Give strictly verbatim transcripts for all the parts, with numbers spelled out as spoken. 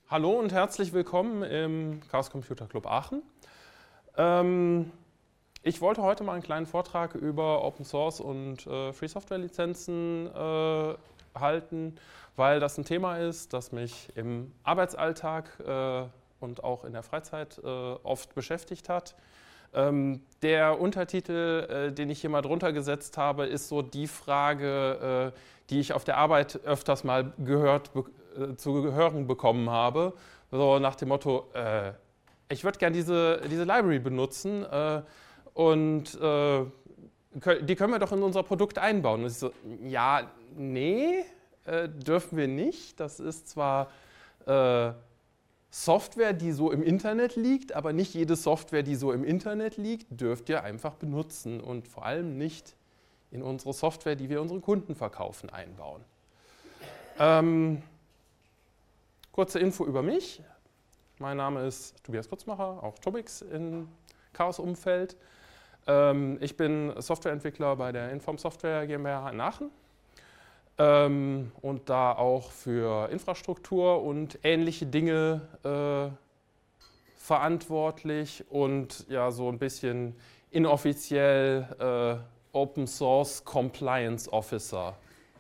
Hallo und herzlich willkommen im Chaos Computer Club Aachen. Ähm, ich wollte heute mal einen kleinen Vortrag über Open Source und äh, Free Software Lizenzen äh, halten, weil das ein Thema ist, das mich im Arbeitsalltag äh, und auch in der Freizeit äh, oft beschäftigt hat. Ähm, der Untertitel, äh, den ich hier mal drunter gesetzt habe, ist so die Frage, äh, die ich auf der Arbeit öfters mal gehört, äh, zu hören bekommen habe. So nach dem Motto, äh, ich würde gerne diese, diese Library benutzen äh, und äh, die können wir doch in unser Produkt einbauen. Und ich so, ja, nee, äh, dürfen wir nicht. Das ist zwar äh, Software, die so im Internet liegt, aber nicht jede Software, die so im Internet liegt, dürft ihr einfach benutzen und vor allem nicht in unsere Software, die wir unseren Kunden verkaufen, einbauen. Ähm, kurze Info über mich. Mein Name ist Tobias Kutzmacher, auch Tobix im Chaos-Umfeld. Ähm, ich bin Softwareentwickler bei der Inform Software GmbH in Aachen. Ähm, und da auch für Infrastruktur und ähnliche Dinge äh, verantwortlich und ja so ein bisschen inoffiziell äh, Open Source Compliance Officer.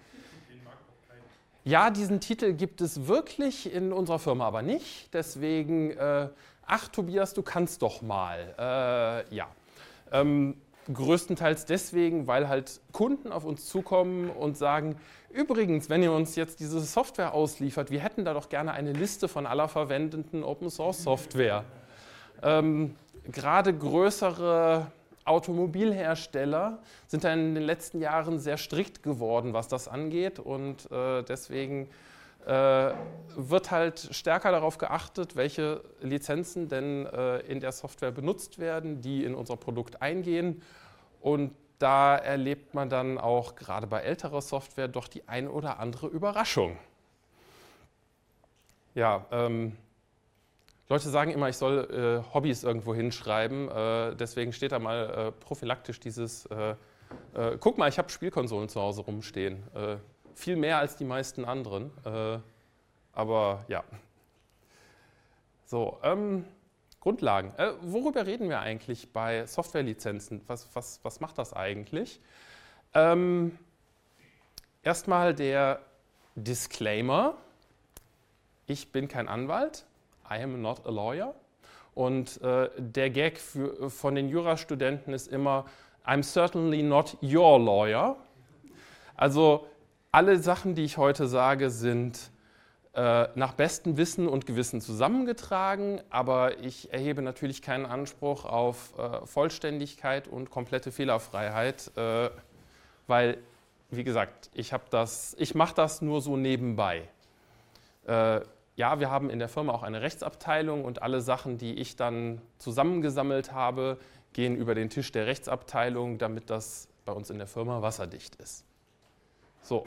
Ja, diesen Titel gibt es wirklich in unserer Firma aber nicht. Deswegen, äh, ach Tobias, du kannst doch mal. Äh, ja. Ähm, größtenteils deswegen, weil halt Kunden auf uns zukommen und sagen, übrigens, wenn ihr uns jetzt diese Software ausliefert, wir hätten da doch gerne eine Liste von aller verwendeten Open-Source-Software. Ähm, gerade größere Automobilhersteller sind da in den letzten Jahren sehr strikt geworden, was das angeht und äh, deswegen äh, wird halt stärker darauf geachtet, welche Lizenzen denn äh, in der Software benutzt werden, die in unser Produkt eingehen. Und da erlebt man dann auch gerade bei älterer Software doch die ein oder andere Überraschung. Ja, ähm, Leute sagen immer, ich soll äh, Hobbys irgendwo hinschreiben, äh, deswegen steht da mal äh, prophylaktisch dieses, äh, äh, guck mal, ich habe Spielkonsolen zu Hause rumstehen. Äh, viel mehr als die meisten anderen, äh, aber ja. So, ähm, Grundlagen. Äh, worüber reden wir eigentlich bei Softwarelizenzen? Was, was, was macht das eigentlich? Ähm, erstmal der Disclaimer. Ich bin kein Anwalt. I am not a lawyer. Und äh, der Gag für, von den Jurastudenten ist immer, I'm certainly not your lawyer. Also alle Sachen, die ich heute sage, sind äh, nach bestem Wissen und Gewissen zusammengetragen, aber ich erhebe natürlich keinen Anspruch auf äh, Vollständigkeit und komplette Fehlerfreiheit, äh, weil, wie gesagt, ich, hab das, ich mache das nur so nebenbei. Äh, ja, wir haben in der Firma auch eine Rechtsabteilung und alle Sachen, die ich dann zusammengesammelt habe, gehen über den Tisch der Rechtsabteilung, damit das bei uns in der Firma wasserdicht ist. So.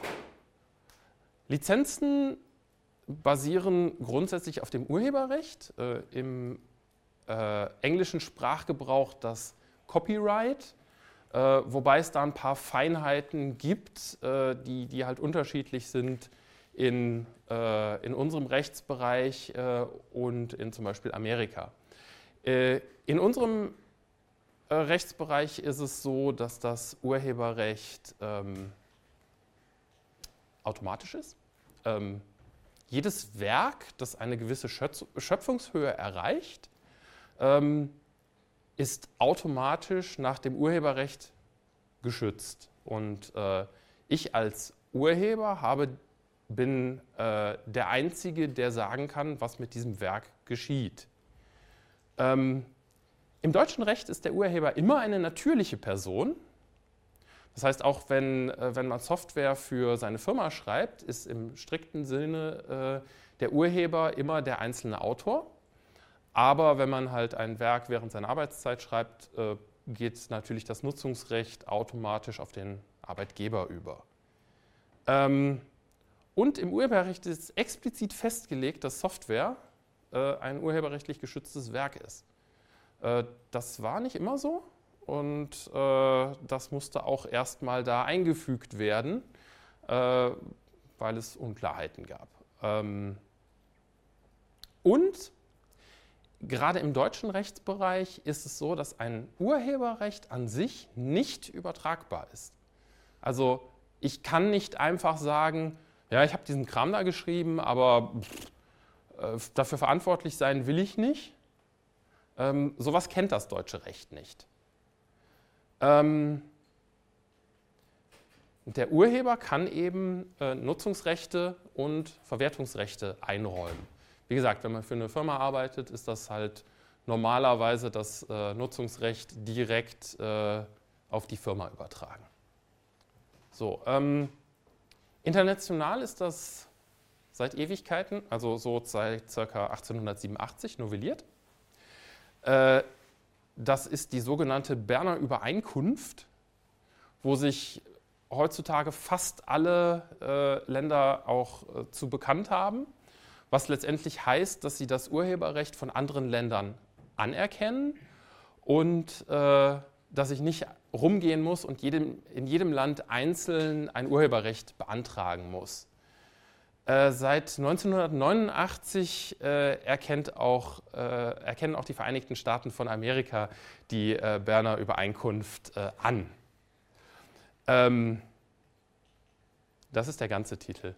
Lizenzen basieren grundsätzlich auf dem Urheberrecht, äh, im äh, englischen Sprachgebrauch das Copyright, äh, wobei es da ein paar Feinheiten gibt, äh, die, die halt unterschiedlich sind in, äh, in unserem Rechtsbereich äh, und in zum Beispiel Amerika. Äh, in unserem äh, Rechtsbereich ist es so, dass das Urheberrecht ähm, automatisch ist. Ähm, jedes Werk, das eine gewisse Schöpfungshöhe erreicht, ähm, ist automatisch nach dem Urheberrecht geschützt. Und äh, ich als Urheber habe, bin äh, der Einzige, der sagen kann, was mit diesem Werk geschieht. Ähm, Im deutschen Recht ist der Urheber immer eine natürliche Person. Das heißt, auch wenn, äh, wenn man Software für seine Firma schreibt, ist im strikten Sinne äh, der Urheber immer der einzelne Autor. Aber wenn man halt ein Werk während seiner Arbeitszeit schreibt, äh, geht natürlich das Nutzungsrecht automatisch auf den Arbeitgeber über. Ähm, und im Urheberrecht ist explizit festgelegt, dass Software äh, ein urheberrechtlich geschütztes Werk ist. Äh, das war nicht immer so. Und äh, das musste auch erstmal da eingefügt werden, äh, weil es Unklarheiten gab. Ähm, und gerade im deutschen Rechtsbereich ist es so, dass ein Urheberrecht an sich nicht übertragbar ist. Also ich kann nicht einfach sagen, ja, ich habe diesen Kram da geschrieben, aber äh, dafür verantwortlich sein will ich nicht. Ähm, sowas kennt das deutsche Recht nicht. Ähm, der Urheber kann eben äh, Nutzungsrechte und Verwertungsrechte einräumen. Wie gesagt, wenn man für eine Firma arbeitet, ist das halt normalerweise das äh, Nutzungsrecht direkt äh, auf die Firma übertragen. So, ähm, international ist das seit Ewigkeiten, also so seit ca. achtzehnhundertsiebenundachtzig novelliert. Äh, das ist die sogenannte Berner Übereinkunft, wo sich heutzutage fast alle äh, Länder auch äh, zu bekannt haben, was letztendlich heißt, dass sie das Urheberrecht von anderen Ländern anerkennen und äh, dass ich nicht rumgehen muss und jedem, in jedem Land einzeln ein Urheberrecht beantragen muss. Äh, seit neunzehnhundertneunundachtzig äh, erkennt auch, äh, erkennen auch die Vereinigten Staaten von Amerika die äh, Berner Übereinkunft äh, an. Ähm, das ist der ganze Titel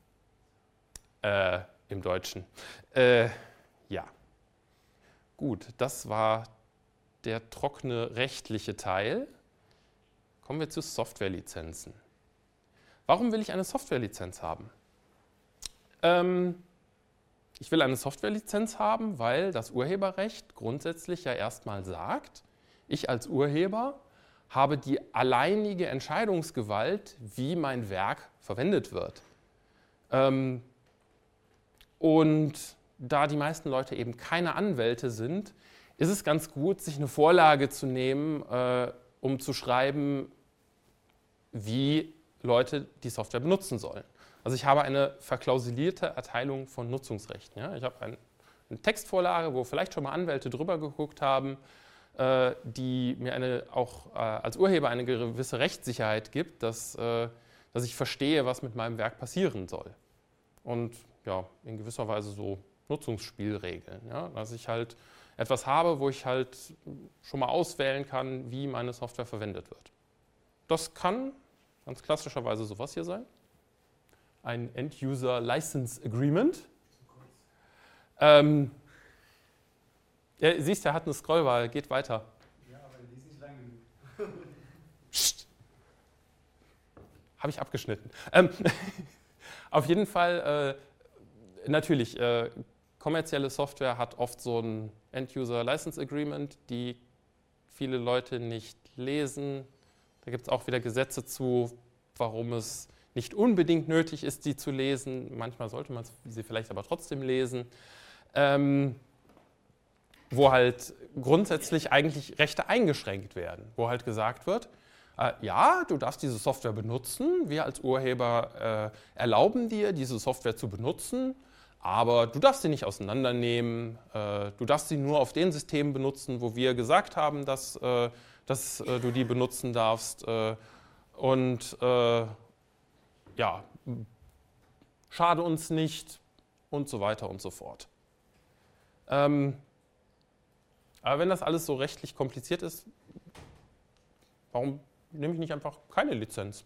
äh, im Deutschen. Äh, ja, gut, das war der trockene rechtliche Teil. Kommen wir zu Softwarelizenzen. Warum will ich eine Softwarelizenz haben? Ähm, ich will eine Softwarelizenz haben, weil das Urheberrecht grundsätzlich ja erstmal sagt, ich als Urheber habe die alleinige Entscheidungsgewalt, wie mein Werk verwendet wird. Ähm, und da die meisten Leute eben keine Anwälte sind, ist es ganz gut, sich eine Vorlage zu nehmen, äh, um zu schreiben, wie Leute die Software benutzen sollen. Also ich habe eine verklausulierte Erteilung von Nutzungsrechten. Ja? Ich habe ein, eine Textvorlage, wo vielleicht schon mal Anwälte drüber geguckt haben, äh, die mir eine, auch äh, als Urheber eine gewisse Rechtssicherheit gibt, dass, äh, dass ich verstehe, was mit meinem Werk passieren soll. Und ja, in gewisser Weise so Nutzungsspielregeln. Ja? Dass ich halt etwas habe, wo ich halt schon mal auswählen kann, wie meine Software verwendet wird. Das kann ganz klassischerweise sowas hier sein. Ein End-User License Agreement. Ähm, ja, siehst du, er hat eine Scrollbar, geht weiter. Ja, aber die ist nicht lang genug. Psst. Habe ich abgeschnitten. Ähm, auf jeden Fall, äh, natürlich, äh, kommerzielle Software hat oft so ein End-User License Agreement, die viele Leute nicht lesen. Da gibt es auch wieder Gesetze zu, warum es nicht unbedingt nötig ist, die zu lesen. Manchmal sollte man sie vielleicht aber trotzdem lesen. Ähm, wo halt grundsätzlich eigentlich Rechte eingeschränkt werden. Wo halt gesagt wird, äh, ja, du darfst diese Software benutzen. Wir als Urheber äh, erlauben dir, diese Software zu benutzen. Aber du darfst sie nicht auseinandernehmen. Äh, du darfst sie nur auf den Systemen benutzen, wo wir gesagt haben, dass, äh, dass äh, du die benutzen darfst. Äh, und äh, ja, schade uns nicht und so weiter und so fort. Ähm, aber wenn das alles so rechtlich kompliziert ist, warum nehme ich nicht einfach keine Lizenz?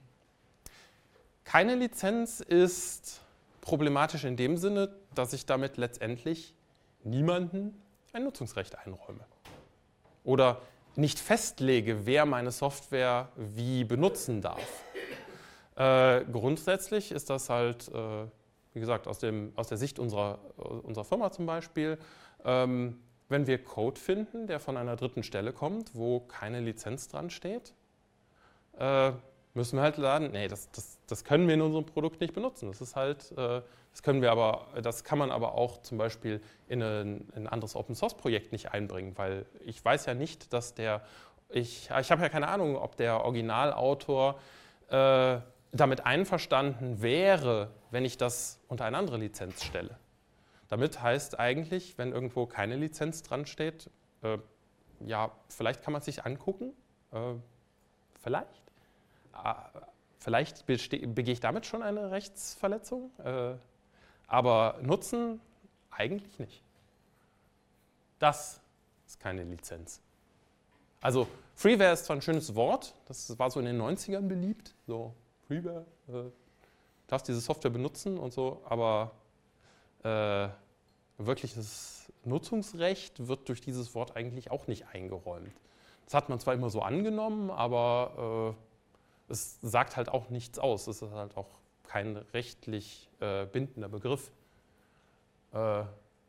Keine Lizenz ist problematisch in dem Sinne, dass ich damit letztendlich niemanden ein Nutzungsrecht einräume. Oder nicht festlege, wer meine Software wie benutzen darf. Äh, grundsätzlich ist das halt, äh, wie gesagt, aus, dem, aus der Sicht unserer, unserer Firma zum Beispiel, ähm, wenn wir Code finden, der von einer dritten Stelle kommt, wo keine Lizenz dran steht, äh, müssen wir halt laden, nee, das, das, das können wir in unserem Produkt nicht benutzen. Das ist halt, äh, das können wir aber, das kann man aber auch zum Beispiel in ein, in ein anderes Open-Source-Projekt nicht einbringen, weil ich weiß ja nicht, dass der, ich, ich habe ja keine Ahnung, ob der Originalautor äh, damit einverstanden wäre, wenn ich das unter eine andere Lizenz stelle. Damit heißt eigentlich, wenn irgendwo keine Lizenz dran steht, äh, ja, vielleicht kann man es sich angucken, äh, vielleicht. Äh, vielleicht begehe ich damit schon eine Rechtsverletzung, äh, aber nutzen eigentlich nicht. Das ist keine Lizenz. Also Freeware ist zwar ein schönes Wort, das war so in den neunzigern beliebt, so Freeware, äh, du darfst diese Software benutzen und so, aber äh, wirkliches Nutzungsrecht wird durch dieses Wort eigentlich auch nicht eingeräumt. Das hat man zwar immer so angenommen, aber äh, es sagt halt auch nichts aus. Es ist halt auch kein rechtlich äh, bindender Begriff. Äh,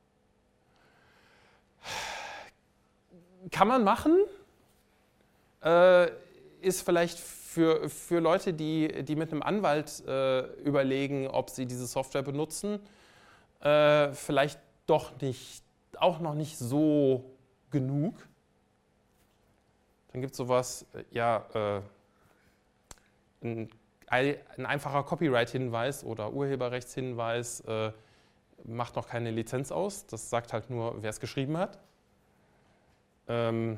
kann man machen, äh, ist vielleicht für, für Leute, die, die mit einem Anwalt äh, überlegen, ob sie diese Software benutzen, äh, vielleicht doch nicht, auch noch nicht so genug. Dann gibt es sowas, ja, äh, ein, ein einfacher Copyright-Hinweis oder Urheberrechtshinweis äh, macht noch keine Lizenz aus. Das sagt halt nur, wer es geschrieben hat. Ähm,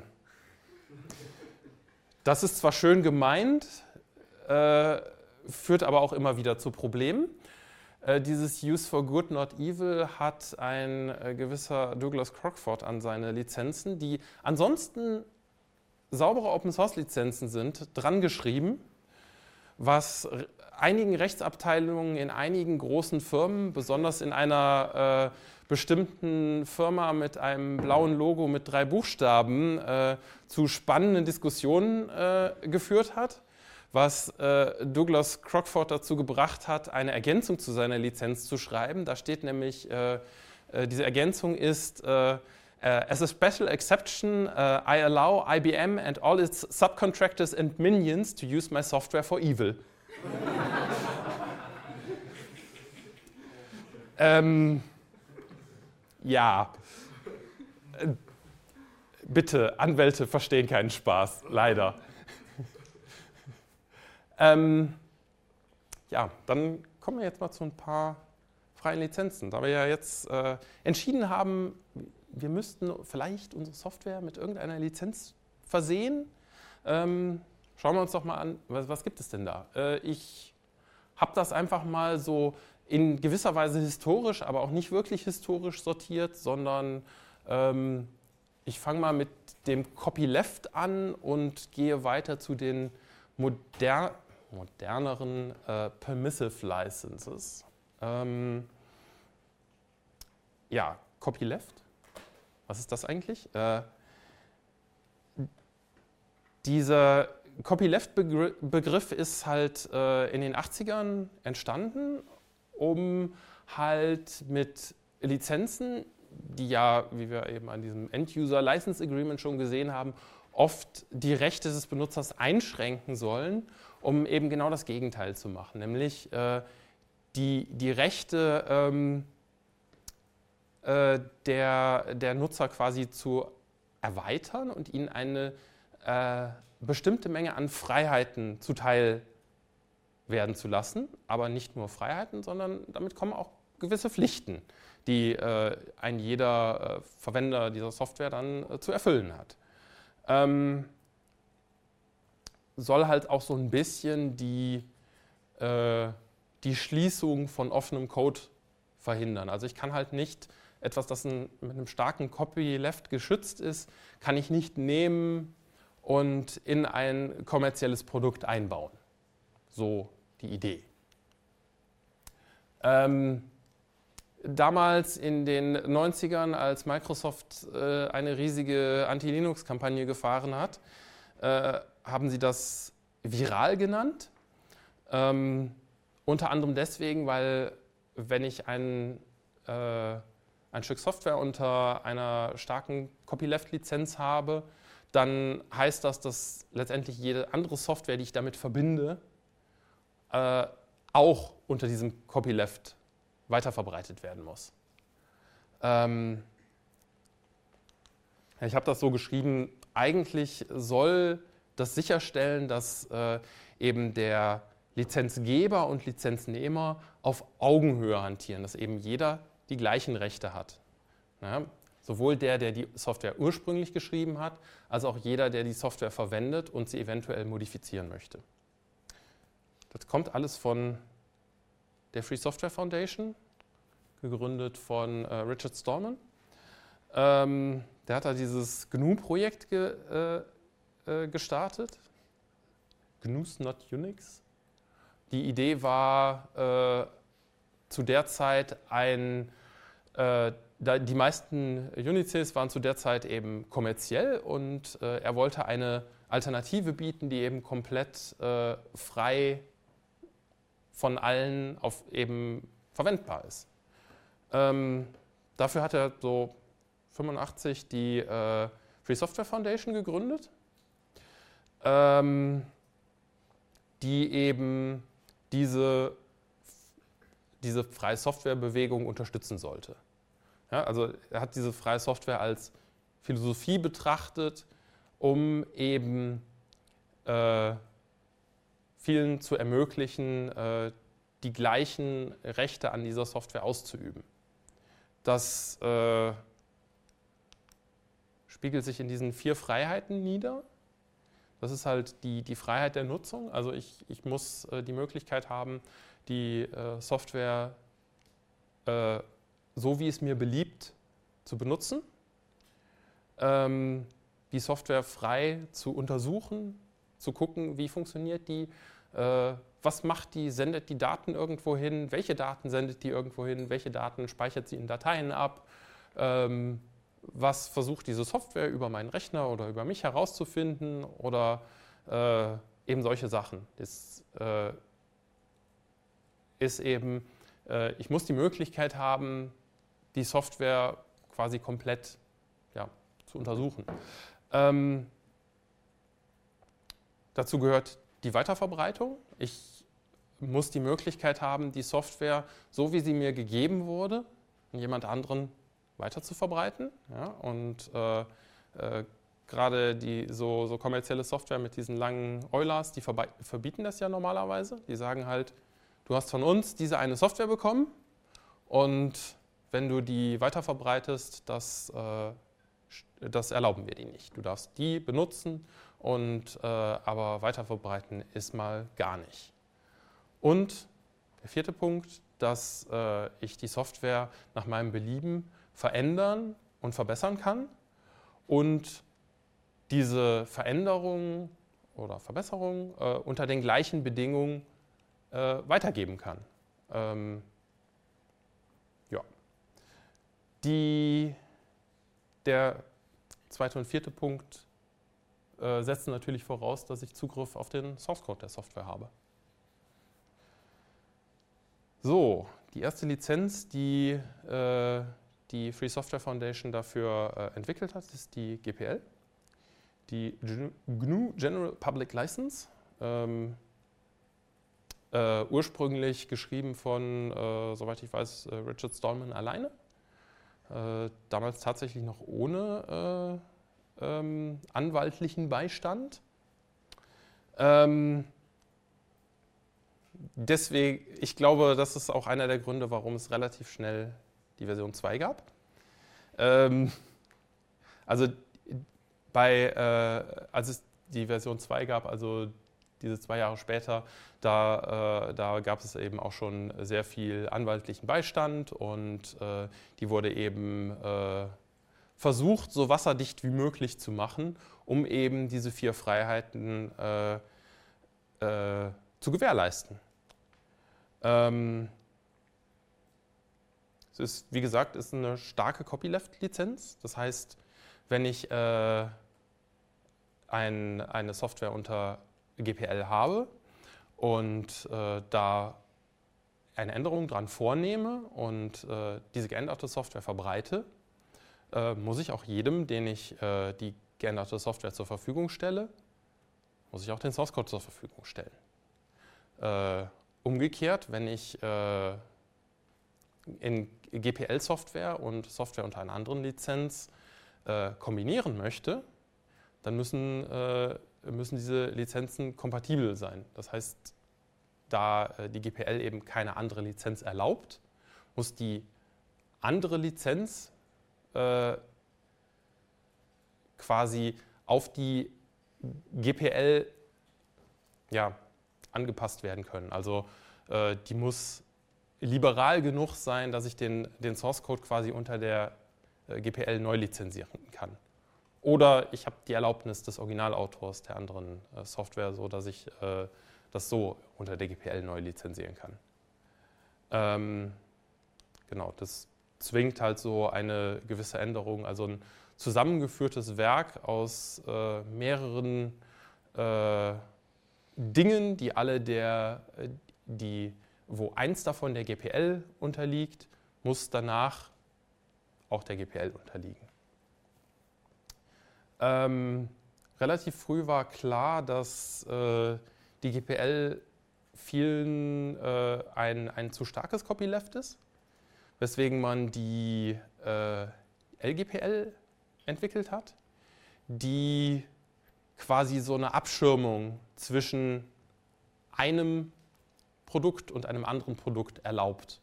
das ist zwar schön gemeint, äh, führt aber auch immer wieder zu Problemen. Äh, dieses Use for Good, Not Evil hat ein äh, gewisser Douglas Crockford an seine Lizenzen, die ansonsten saubere Open-Source-Lizenzen sind, dran geschrieben, was einigen Rechtsabteilungen in einigen großen Firmen, besonders in einer äh, bestimmten Firma mit einem blauen Logo mit drei Buchstaben, äh, zu spannenden Diskussionen äh, geführt hat, was äh, Douglas Crockford dazu gebracht hat, eine Ergänzung zu seiner Lizenz zu schreiben. Da steht nämlich, äh, äh, diese Ergänzung ist, äh, Uh, as a special exception, uh, I allow I B M and all its subcontractors and minions to use my software for evil. ähm, ja, äh, bitte, Anwälte verstehen keinen Spaß, leider. ähm, ja, dann kommen wir jetzt mal zu ein paar freien Lizenzen. Da wir ja jetzt äh, entschieden haben, wir müssten vielleicht unsere Software mit irgendeiner Lizenz versehen. Ähm, schauen wir uns doch mal an, was, was gibt es denn da? Äh, ich habe das einfach mal so in gewisser Weise historisch, aber auch nicht wirklich historisch sortiert, sondern ähm, ich fange mal mit dem Copyleft an und gehe weiter zu den moder moderneren äh, Permissive Licenses. Ähm, ja, Copyleft. Was ist das eigentlich? Äh, dieser Copyleft-Begriff ist halt äh, in den achtzigern entstanden, um halt mit Lizenzen, die ja, wie wir eben an diesem End-User License Agreement schon gesehen haben, oft die Rechte des Benutzers einschränken sollen, um eben genau das Gegenteil zu machen, nämlich äh, die, die Rechte ähm, Der, der Nutzer quasi zu erweitern und ihnen eine äh, bestimmte Menge an Freiheiten zuteil werden zu lassen. Aber nicht nur Freiheiten, sondern damit kommen auch gewisse Pflichten, die äh, ein jeder äh, Verwender dieser Software dann äh, zu erfüllen hat. Ähm, soll halt auch so ein bisschen die, äh, die Schließung von offenem Code verhindern. Also ich kann halt nicht etwas, das ein, mit einem starken Copyleft geschützt ist, kann ich nicht nehmen und in ein kommerzielles Produkt einbauen. So die Idee. Ähm, damals in den neunzigern, als Microsoft äh, eine riesige Anti-Linux-Kampagne gefahren hat, äh, haben sie das viral genannt. Ähm, unter anderem deswegen, weil wenn ich ein äh, ein Stück Software unter einer starken Copyleft-Lizenz habe, dann heißt das, dass letztendlich jede andere Software, die ich damit verbinde, äh, auch unter diesem Copyleft weiterverbreitet werden muss. Ähm, ich habe das so geschrieben, eigentlich soll das sicherstellen, dass äh, eben der Lizenzgeber und Lizenznehmer auf Augenhöhe hantieren, dass eben jeder die gleichen Rechte hat. Ja, sowohl der, der die Software ursprünglich geschrieben hat, als auch jeder, der die Software verwendet und sie eventuell modifizieren möchte. Das kommt alles von der Free Software Foundation, gegründet von äh, Richard Stallman. Ähm, der hat da dieses G N U-Projekt ge, äh, äh, gestartet. G N U's not Unix. Die Idee war äh, zu der Zeit ein, äh, da die meisten Unixes waren zu der Zeit eben kommerziell und äh, er wollte eine Alternative bieten, die eben komplett äh, frei von allen auf eben verwendbar ist. Ähm, dafür hat er so fünfundachtzig die äh, Free Software Foundation gegründet, ähm, die eben diese, diese freie Softwarebewegung unterstützen sollte. Ja, also er hat diese freie Software als Philosophie betrachtet, um eben äh, vielen zu ermöglichen, äh, die gleichen Rechte an dieser Software auszuüben. Das äh, spiegelt sich in diesen vier Freiheiten nieder. Das ist halt die, die Freiheit der Nutzung. Also ich, ich muss äh, die Möglichkeit haben, die äh, Software äh, so wie es mir beliebt zu benutzen, ähm, die Software frei zu untersuchen, zu gucken, wie funktioniert die, äh, was macht die, sendet die Daten irgendwo hin, welche Daten sendet die irgendwo hin, welche Daten speichert sie in Dateien ab, ähm, was versucht diese Software über meinen Rechner oder über mich herauszufinden oder äh, eben solche Sachen. Das äh, ist eben, äh, ich muss die Möglichkeit haben, die Software quasi komplett ja, zu untersuchen. Ähm, dazu gehört die Weiterverbreitung. Ich muss die Möglichkeit haben, die Software, so wie sie mir gegeben wurde, an jemand anderen weiter zu verbreiten. Ja, und äh, äh, gerade die so, so kommerzielle Software mit diesen langen Eulers, die verbieten das ja normalerweise. Die sagen halt, du hast von uns diese eine Software bekommen und wenn du die weiterverbreitest, das, äh, das erlauben wir dir nicht. Du darfst die benutzen, und, äh, aber weiterverbreiten ist mal gar nicht. Und der vierte Punkt, dass äh, ich die Software nach meinem Belieben verändern und verbessern kann und diese Veränderung oder Verbesserung äh, unter den gleichen Bedingungen äh, weitergeben kann. Ähm, ja. Die, der zweite und vierte Punkt äh, setzen natürlich voraus, dass ich Zugriff auf den Source Code der Software habe. So, die erste Lizenz, die äh, die Free Software Foundation dafür äh, entwickelt hat, ist die G P L, die G N U General Public License, ähm, äh, ursprünglich geschrieben von, äh, soweit ich weiß, äh, Richard Stallman alleine, äh, damals tatsächlich noch ohne äh, ähm, anwaltlichen Beistand. Ähm, deswegen, ich glaube, das ist auch einer der Gründe, warum es relativ schnell die Version zwei gab. Ähm, also bei, äh, als es die Version zwei gab, also diese zwei Jahre später, da, äh, da gab es eben auch schon sehr viel anwaltlichen Beistand und äh, die wurde eben äh, versucht, so wasserdicht wie möglich zu machen, um eben diese vier Freiheiten äh, äh, zu gewährleisten. Ähm, Es ist, wie gesagt, ist eine starke Copyleft-Lizenz. Das heißt, wenn ich äh, ein, eine Software unter G P L habe und äh, da eine Änderung dran vornehme und äh, diese geänderte Software verbreite, äh, muss ich auch jedem, den ich äh, die geänderte Software zur Verfügung stelle, muss ich auch den Source Code zur Verfügung stellen. Äh, umgekehrt, wenn ich äh, in G P L-Software und Software unter einer anderen Lizenz äh, kombinieren möchte, dann müssen, äh, müssen diese Lizenzen kompatibel sein. Das heißt, da äh, die G P L eben keine andere Lizenz erlaubt, muss die andere Lizenz äh, quasi auf die G P L ja, angepasst werden können. Also äh, die muss liberal genug sein, dass ich den, den Source Code quasi unter der äh, G P L neu lizenzieren kann. Oder ich habe die Erlaubnis des Originalautors der anderen äh, Software, so dass ich äh, das so unter der G P L neu lizenzieren kann. Ähm, genau, das zwingt halt so eine gewisse Änderung, also ein zusammengeführtes Werk aus äh, mehreren äh, Dingen, die alle der, die, wo eins davon der G P L unterliegt, muss danach auch der G P L unterliegen. Ähm, relativ früh war klar, dass äh, die G P L vielen äh, ein, ein zu starkes Copyleft ist, weswegen man die äh, L G P L entwickelt hat, die quasi so eine Abschirmung zwischen einem Produkt und einem anderen Produkt erlaubt.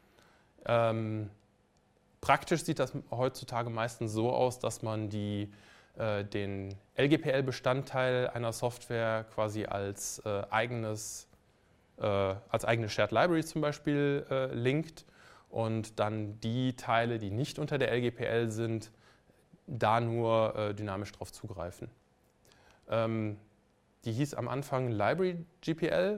Ähm, praktisch sieht das heutzutage meistens so aus, dass man die, äh, den L G P L-Bestandteil einer Software quasi als, äh, eigenes, äh, als eigene Shared Library zum Beispiel äh, linkt und dann die Teile, die nicht unter der L G P L sind, da nur äh, dynamisch drauf zugreifen. Ähm, die hieß am Anfang Library G P L,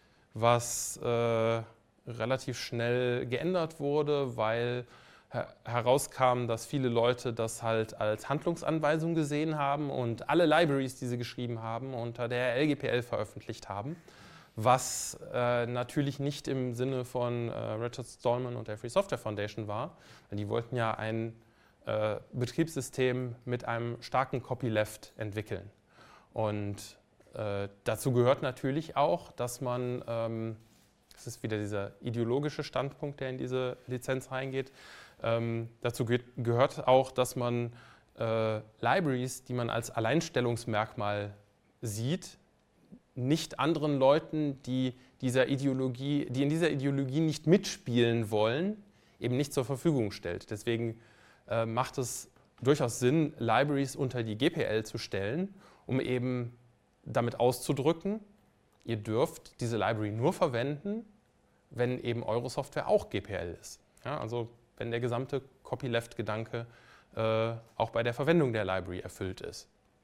was äh, relativ schnell geändert wurde, weil her herauskam, dass viele Leute das halt als Handlungsanweisung gesehen haben und alle Libraries, die sie geschrieben haben, unter der L G P L veröffentlicht haben, was äh, natürlich nicht im Sinne von äh, Richard Stallman und der Free Software Foundation war. Die wollten ja ein äh, Betriebssystem mit einem starken Copyleft entwickeln. Und äh, dazu gehört natürlich auch, dass man, ähm, das ist wieder dieser ideologische Standpunkt, der in diese Lizenz reingeht, ähm, dazu ge gehört auch, dass man äh, Libraries, die man als Alleinstellungsmerkmal sieht, nicht anderen Leuten, die, dieser Ideologie, die in dieser Ideologie nicht mitspielen wollen, eben nicht zur Verfügung stellt. Deswegen äh, macht es durchaus Sinn, Libraries unter die G P L zu stellen, um eben damit auszudrücken, ihr dürft diese Library nur verwenden, wenn eben eure Software auch G P L ist. Ja, also wenn der gesamte Copyleft-Gedanke äh, auch bei der Verwendung der Library erfüllt ist.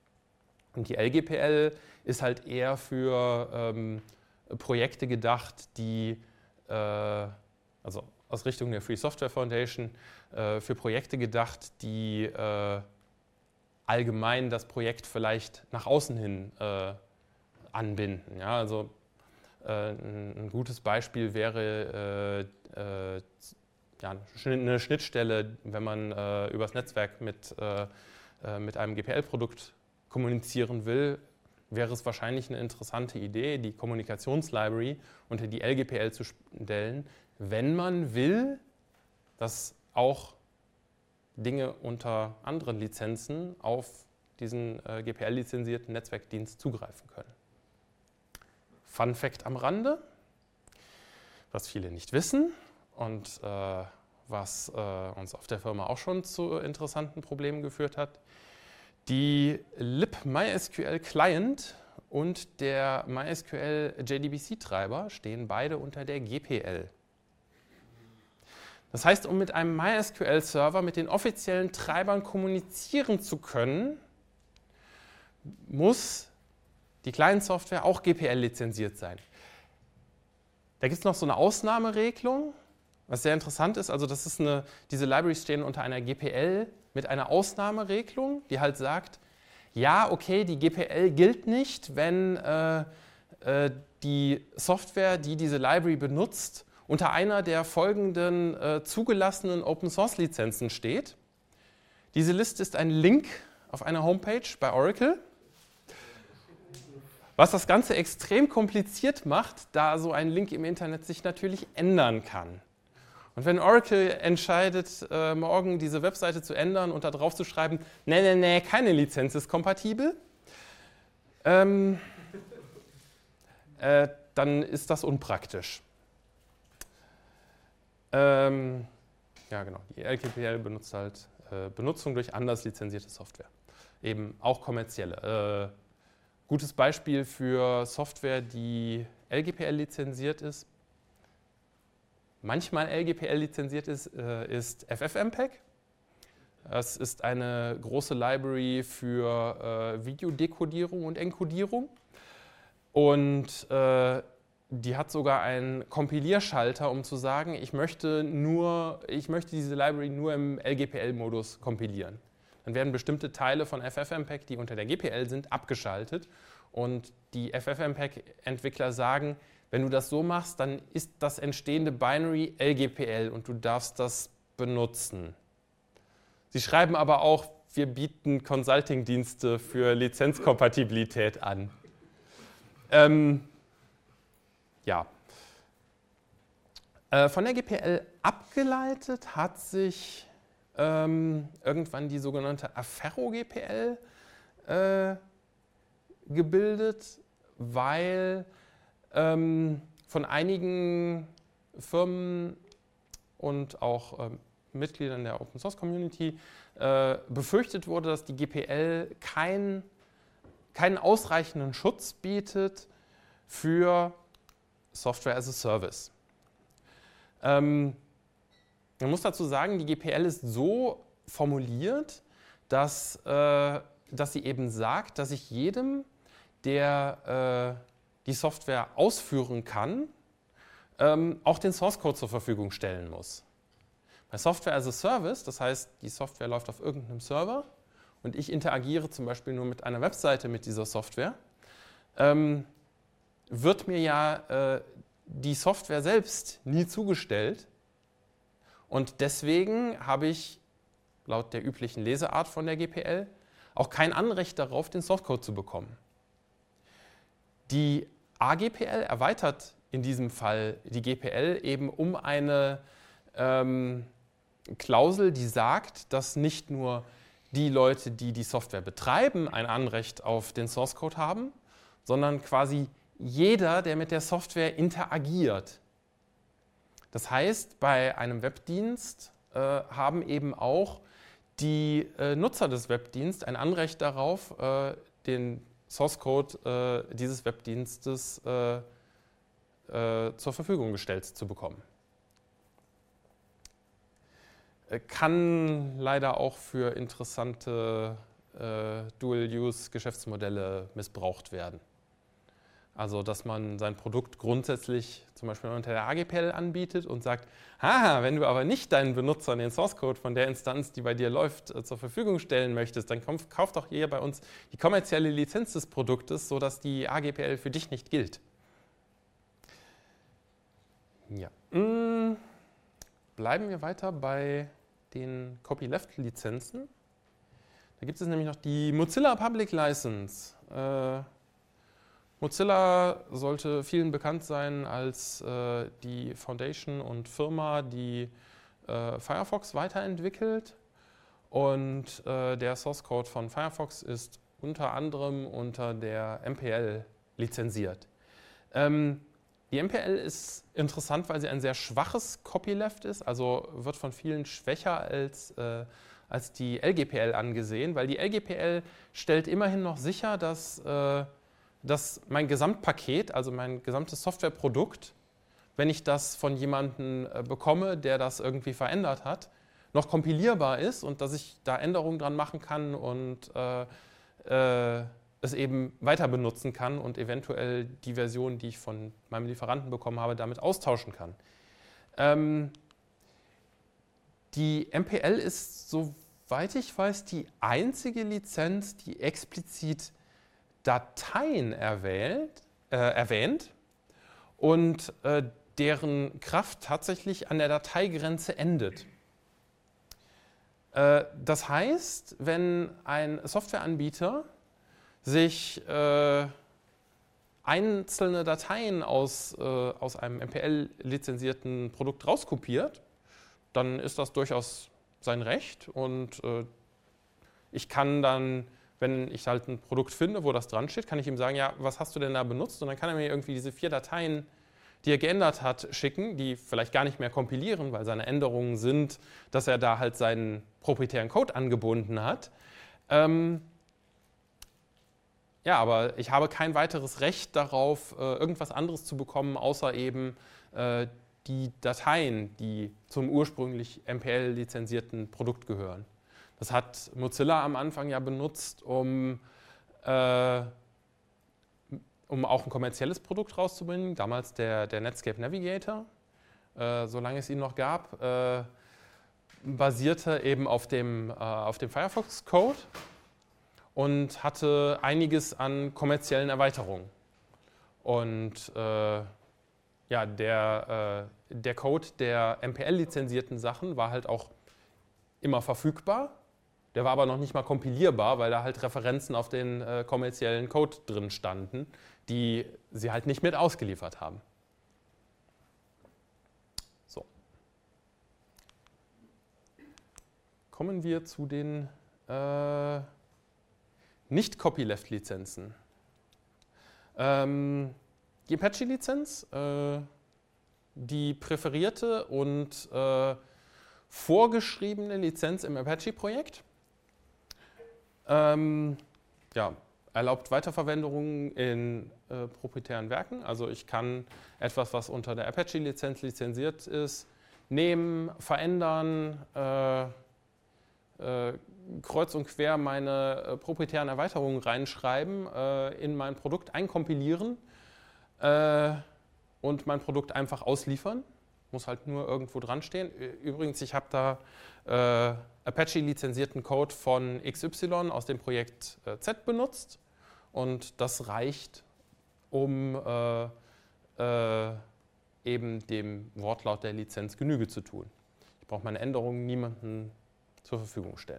Und die L G P L ist halt eher für ähm, Projekte gedacht, die, äh, also aus Richtung der Free Software Foundation, äh, für Projekte gedacht, die äh, allgemein das Projekt vielleicht nach außen hin äh, anbinden. Ja, also äh, ein, ein gutes Beispiel wäre äh, äh, ja, eine Schnittstelle, wenn man äh, übers Netzwerk mit, äh, mit einem G P L-Produkt kommunizieren will, wäre es wahrscheinlich eine interessante Idee, die Kommunikationslibrary unter die L G P L zu stellen, wenn man will, dass auch Dinge unter anderen Lizenzen auf diesen äh, G P L-lizenzierten Netzwerkdienst zugreifen können. Fun Fact am Rande, was viele nicht wissen und äh, was äh, uns auf der Firma auch schon zu interessanten Problemen geführt hat. Die libMySQL Client und der MySQL J D B C-Treiber stehen beide unter der G P L. Das heißt, um mit einem MySQL-Server mit den offiziellen Treibern kommunizieren zu können, muss die Client-Software auch G P L-lizenziert sein. Da gibt es noch so eine Ausnahmeregelung, was sehr interessant ist. Also das ist eine, diese Libraries stehen unter einer G P L mit einer Ausnahmeregelung, die halt sagt, ja, okay, die G P L gilt nicht, wenn äh, äh, die Software, die diese Library benutzt, unter einer der folgenden äh, zugelassenen Open-Source-Lizenzen steht. Diese Liste ist ein Link auf einer Homepage bei Oracle, was das Ganze extrem kompliziert macht, da so ein Link im Internet sich natürlich ändern kann. Und wenn Oracle entscheidet, äh, morgen diese Webseite zu ändern und da drauf zu schreiben, nee, nee, nee, keine Lizenz ist kompatibel, ähm, äh, dann ist das unpraktisch. Ähm, ja, genau. Die L G P L benutzt halt äh, Benutzung durch anders lizenzierte Software. Eben auch kommerzielle. Äh, gutes Beispiel für Software, die L G P L lizenziert ist. manchmal L G P L lizenziert ist, äh, ist FFmpeg. Das ist eine große Library für äh, Videodekodierung und Enkodierung. Und äh, die hat sogar einen Kompilierschalter, um zu sagen, ich möchte, nur, ich möchte diese Library nur im L G P L-Modus kompilieren. Dann werden bestimmte Teile von FFmpeg, die unter der G P L sind, abgeschaltet. Und die FFmpeg-Entwickler sagen, wenn du das so machst, dann ist das entstehende Binary L G P L und du darfst das benutzen. Sie schreiben aber auch, wir bieten Consulting-Dienste für Lizenzkompatibilität an. Ähm, ja. Äh, von der G P L abgeleitet hat sich ähm, irgendwann die sogenannte Affero-G P L äh, gebildet, weil ähm, von einigen Firmen und auch ähm, Mitgliedern der Open Source Community äh, befürchtet wurde, dass die G P L kein, keinen ausreichenden Schutz bietet für Software as a Service. Ähm, man muss dazu sagen, die G P L ist so formuliert, dass, äh, dass sie eben sagt, dass ich jedem, der äh, die Software ausführen kann, ähm, auch den Source Code zur Verfügung stellen muss. Bei Software as a Service, das heißt, die Software läuft auf irgendeinem Server und ich interagiere zum Beispiel nur mit einer Webseite mit dieser Software, ähm, wird mir ja äh, die Software selbst nie zugestellt und deswegen habe ich laut der üblichen Leseart von der G P L auch kein Anrecht darauf, den Source Code zu bekommen. Die A G P L erweitert in diesem Fall die G P L eben um eine ähm, Klausel, die sagt, dass nicht nur die Leute, die die Software betreiben, ein Anrecht auf den Source Code haben, sondern quasi jeder, der mit der Software interagiert. Das heißt, bei einem Webdienst äh, haben eben auch die äh, Nutzer des Webdienstes ein Anrecht darauf, äh, den Source Code äh, dieses Webdienstes äh, äh, zur Verfügung gestellt zu bekommen. Kann leider auch für interessante äh, Dual-Use-Geschäftsmodelle missbraucht werden. Also, dass man sein Produkt grundsätzlich zum Beispiel unter der A G P L anbietet und sagt, haha, wenn du aber nicht deinen Benutzern den Source Code von der Instanz, die bei dir läuft, äh, zur Verfügung stellen möchtest, dann kauf, kauf doch hier bei uns die kommerzielle Lizenz des Produktes, sodass die A G P L für dich nicht gilt. Ja. Mmh. Bleiben wir weiter bei den Copyleft-Lizenzen. Da gibt es nämlich noch die Mozilla Public License. Äh, Mozilla sollte vielen bekannt sein als äh, die Foundation und Firma, die äh, Firefox weiterentwickelt. Und äh, der Source Code von Firefox ist unter anderem unter der M P L lizenziert. Ähm, Die M P L ist interessant, weil sie ein sehr schwaches Copyleft ist, also wird von vielen schwächer als, äh, als die L G P L angesehen, weil die L G P L stellt immerhin noch sicher, dass, äh, dass mein Gesamtpaket, also mein gesamtes Softwareprodukt, wenn ich das von jemandem äh, bekomme, der das irgendwie verändert hat, noch kompilierbar ist und dass ich da Änderungen dran machen kann und äh, äh, es eben weiter benutzen kann und eventuell die Version, die ich von meinem Lieferanten bekommen habe, damit austauschen kann. Ähm, die M P L ist, soweit ich weiß, die einzige Lizenz, die explizit Dateien erwählt, äh, erwähnt und äh, deren Kraft tatsächlich an der Dateigrenze endet. Äh, das heißt, wenn ein Softwareanbieter sich äh, einzelne Dateien aus, äh, aus einem M P L-lizenzierten Produkt rauskopiert, dann ist das durchaus sein Recht und äh, ich kann dann, wenn ich halt ein Produkt finde, wo das dran steht, kann ich ihm sagen, ja, was hast du denn da benutzt? Und dann kann er mir irgendwie diese vier Dateien, die er geändert hat, schicken, die vielleicht gar nicht mehr kompilieren, weil seine Änderungen sind, dass er da halt seinen proprietären Code angebunden hat. Ähm, Ja, aber ich habe kein weiteres Recht darauf, irgendwas anderes zu bekommen, außer eben die Dateien, die zum ursprünglich M P L-lizenzierten Produkt gehören. Das hat Mozilla am Anfang ja benutzt, um, äh, um auch ein kommerzielles Produkt rauszubringen. Damals der, der Netscape Navigator, äh, solange es ihn noch gab, äh, basierte eben auf dem, äh, auf dem Firefox-Code und hatte einiges an kommerziellen Erweiterungen. Und äh, ja, der, äh, der Code der M P L-lizenzierten Sachen war halt auch immer verfügbar. Der war aber noch nicht mal kompilierbar, weil da halt Referenzen auf den äh, kommerziellen Code drin standen, die sie halt nicht mit ausgeliefert haben. So. Kommen wir zu den äh, Nicht-Copyleft-Lizenzen. Ähm, die Apache-Lizenz, äh, die präferierte und äh, vorgeschriebene Lizenz im Apache-Projekt, ähm, ja, erlaubt Weiterverwendung in äh, proprietären Werken. Also ich kann etwas, was unter der Apache-Lizenz lizenziert ist, nehmen, verändern, äh, äh, kreuz und quer meine äh, proprietären Erweiterungen reinschreiben, äh, in mein Produkt einkompilieren äh, und mein Produkt einfach ausliefern. Muss halt nur irgendwo dran stehen. Übrigens, ich habe da äh, Apache-lizenzierten Code von X Y aus dem Projekt äh, Z benutzt und das reicht, um äh, äh, eben dem Wortlaut der Lizenz Genüge zu tun. Ich brauche meine Änderungen niemandem zur Verfügung stellen.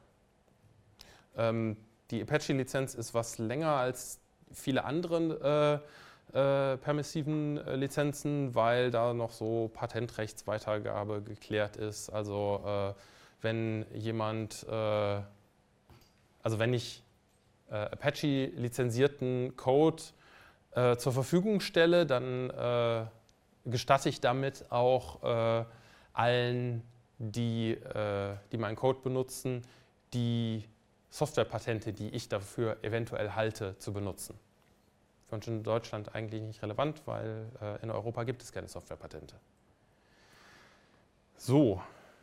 Ähm, die Apache-Lizenz ist was länger als viele andere äh, Äh, permissiven äh, Lizenzen, weil da noch so Patentrechtsweitergabe geklärt ist. Also äh, wenn jemand, äh, also wenn ich äh, Apache-lizenzierten Code äh, zur Verfügung stelle, dann äh, gestatte ich damit auch äh, allen, die, äh, die meinen Code benutzen, die Softwarepatente, die ich dafür eventuell halte, zu benutzen. Für uns in Deutschland eigentlich nicht relevant, weil äh, in Europa gibt es keine Softwarepatente. So,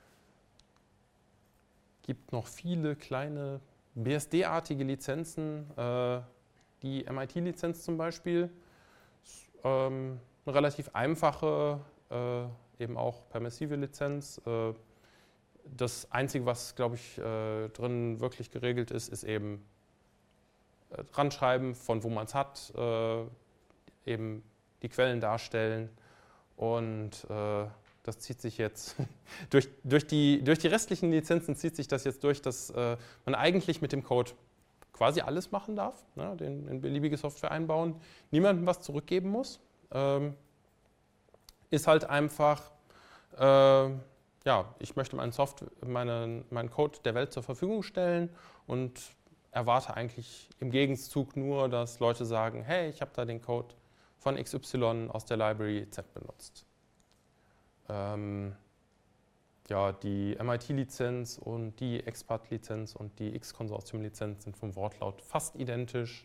gibt noch viele kleine B S D-artige Lizenzen, äh, die M I T-Lizenz zum Beispiel, ist, ähm, eine relativ einfache, äh, eben auch permissive Lizenz. Äh, das Einzige, was, glaube ich, äh, drin wirklich geregelt ist, ist eben dran schreiben, von wo man es hat, äh, eben die Quellen darstellen und äh, das zieht sich jetzt durch, durch, die, durch die restlichen Lizenzen zieht sich das jetzt durch, dass äh, man eigentlich mit dem Code quasi alles machen darf, ne, den in beliebige Software einbauen, niemandem was zurückgeben muss, ähm, ist halt einfach, äh, ja, ich möchte meinen, Software, meine, meinen Code der Welt zur Verfügung stellen und erwarte eigentlich im Gegenzug nur, dass Leute sagen, hey, ich habe da den Code von X Y aus der Library Z benutzt. Ähm, ja, die M I T-Lizenz und die Expert-Lizenz und die X-Konsortium-Lizenz sind vom Wortlaut fast identisch.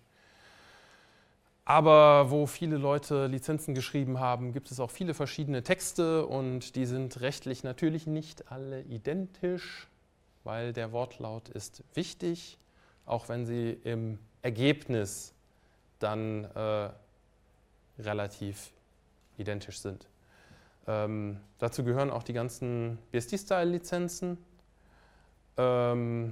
Aber wo viele Leute Lizenzen geschrieben haben, gibt es auch viele verschiedene Texte und die sind rechtlich natürlich nicht alle identisch, weil der Wortlaut ist wichtig, auch wenn sie im Ergebnis dann äh, relativ identisch sind. Ähm, dazu gehören auch die ganzen B S D-Style-Lizenzen. Ähm,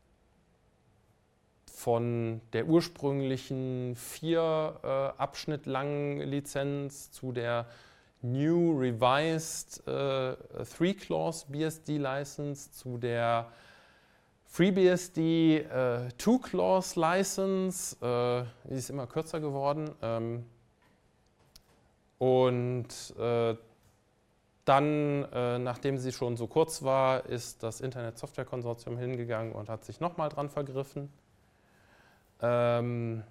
von der ursprünglichen vier äh, Abschnitt langen Lizenz zu der New Revised äh, Three-Clause B S D-License zu der FreeBSD äh, Two-Clause License, äh, die ist immer kürzer geworden. Ähm, und äh, dann, äh, nachdem sie schon so kurz war, ist das Internet Software Konsortium hingegangen und hat sich nochmal dran vergriffen. Ähm,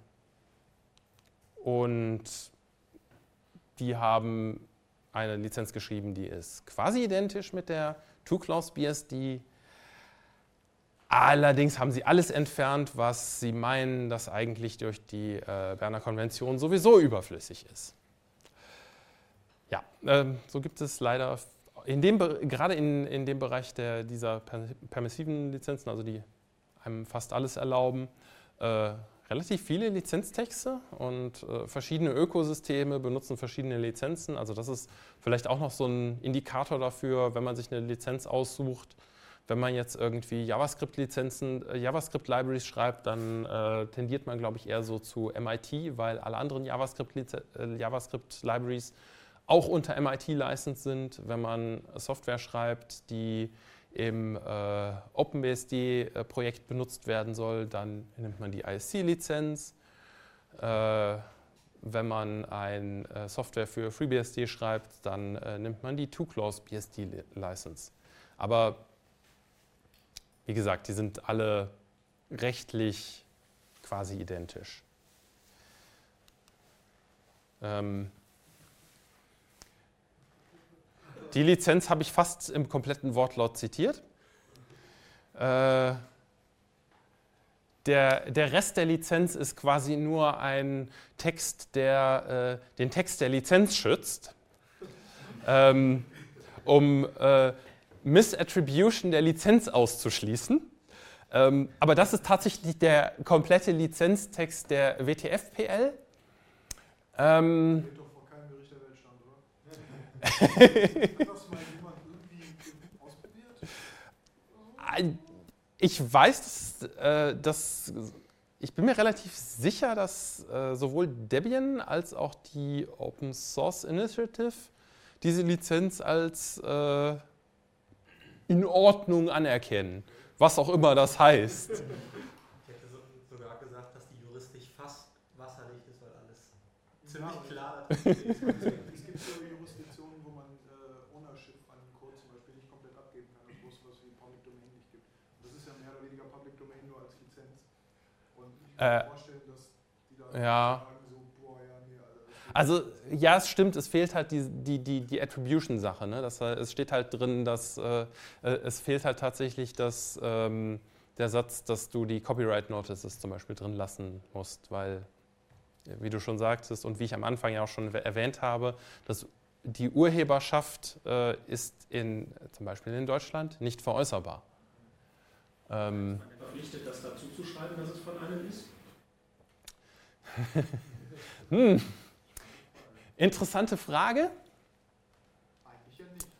und die haben eine Lizenz geschrieben, die ist quasi identisch mit der Two-Clause B S D. Allerdings haben sie alles entfernt, was sie meinen, dass eigentlich durch die äh, Berner Konvention sowieso überflüssig ist. Ja, ähm, so gibt es leider, in dem, gerade in, in dem Bereich der, dieser permissiven Lizenzen, also die einem fast alles erlauben, äh, relativ viele Lizenztexte und äh, verschiedene Ökosysteme benutzen verschiedene Lizenzen. Also das ist vielleicht auch noch so ein Indikator dafür, wenn man sich eine Lizenz aussucht. Wenn man jetzt irgendwie JavaScript-Lizenzen, äh, JavaScript-Libraries schreibt, dann äh, tendiert man, glaube ich, eher so zu M I T, weil alle anderen JavaScript-Libraries JavaScript auch unter M I T-License sind. Wenn man Software schreibt, die im äh, OpenBSD-Projekt benutzt werden soll, dann nimmt man die I S C-Lizenz. Äh, wenn man ein äh, Software für FreeBSD schreibt, dann äh, nimmt man die Two-Clause B S D-License. Aber wie gesagt, die sind alle rechtlich quasi identisch. Ähm, Die Lizenz habe ich fast im kompletten Wortlaut zitiert. Äh, der, der Rest der Lizenz ist quasi nur ein Text, der äh, den Text der Lizenz schützt, ähm, um äh, Misattribution der Lizenz auszuschließen. Ähm, aber das ist tatsächlich der komplette Lizenztext der W T F P L. Ähm, Hat das mal jemand irgendwie ausprobiert? Ich weiß, dass, äh, dass ich bin mir relativ sicher, dass äh, sowohl Debian als auch die Open Source Initiative diese Lizenz als äh, in Ordnung anerkennen, was auch immer das heißt. Ich hätte so, sogar gesagt, dass die juristisch fast wasserdicht ist, weil alles ziemlich ja, klar ist. Es gibt so Jurisdiktionen, wo man äh, Ownership an Code zum Beispiel nicht komplett abgeben kann, wo es was wie Public Domain nicht gibt. Das ist ja mehr oder weniger Public Domain nur als Lizenz. Und ich kann mir äh, vorstellen, dass die da ja. sagen so, boah, ja, nee, Also ja, es stimmt, es fehlt halt die, die, die, die Attribution-Sache. Ne? Das, es steht halt drin, dass äh, es fehlt halt tatsächlich dass, ähm, der Satz, dass du die Copyright Notices zum Beispiel drin lassen musst, weil, wie du schon sagtest und wie ich am Anfang ja auch schon erwähnt habe, dass die Urheberschaft äh, ist in, zum Beispiel in Deutschland nicht veräußerbar. Ähm, ist man verpflichtet, das dazu zu schreiben, dass es von einem ist? hm. Interessante Frage. eigentlich ja nicht.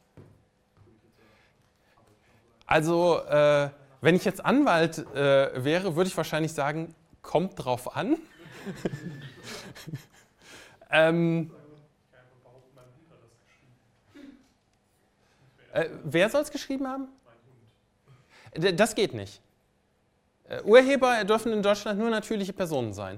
Also, äh, wenn ich jetzt Anwalt äh, wäre, würde ich wahrscheinlich sagen, kommt drauf an. ähm, äh, wer soll es geschrieben haben? D- Das geht nicht. Äh, Urheber dürfen in Deutschland nur natürliche Personen sein.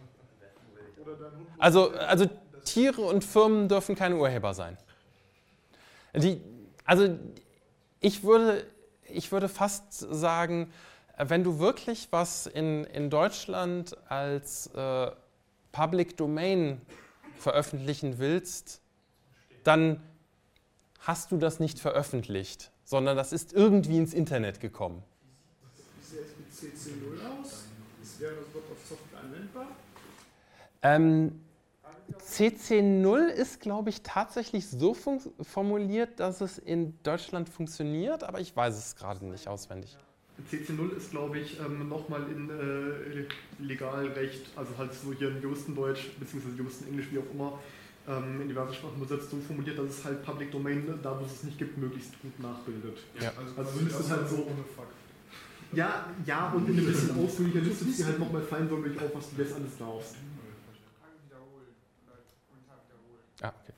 Also, also Tiere und Firmen dürfen keine Urheber sein. Die, also ich würde, ich würde fast sagen, wenn du wirklich was in, in Deutschland als äh, Public Domain veröffentlichen willst, dann hast du das nicht veröffentlicht, sondern das ist irgendwie ins Internet gekommen. Wie sieht es mit C C null aus? Wäre das überhaupt auf Software anwendbar? Ähm, C C null ist, glaube ich, tatsächlich so formuliert, dass es in Deutschland funktioniert, aber ich weiß es gerade nicht auswendig. C C null ist, glaube ich, ähm, nochmal in äh, Legalrecht, also halt so hier in Juristendeutsch, beziehungsweise Juristenenglisch, wie auch immer, ähm, in diversen Sprachen übersetzt, so formuliert, dass es halt Public Domain, da wo es es nicht gibt, möglichst gut nachbildet. Ja. Also, Also du müsstest halt so ohne Fakt. Ja, ja, und in ein bisschen ausführlicher Liste die halt nochmal feinsäuberlich auf, was du jetzt alles darfst. Ah, okay.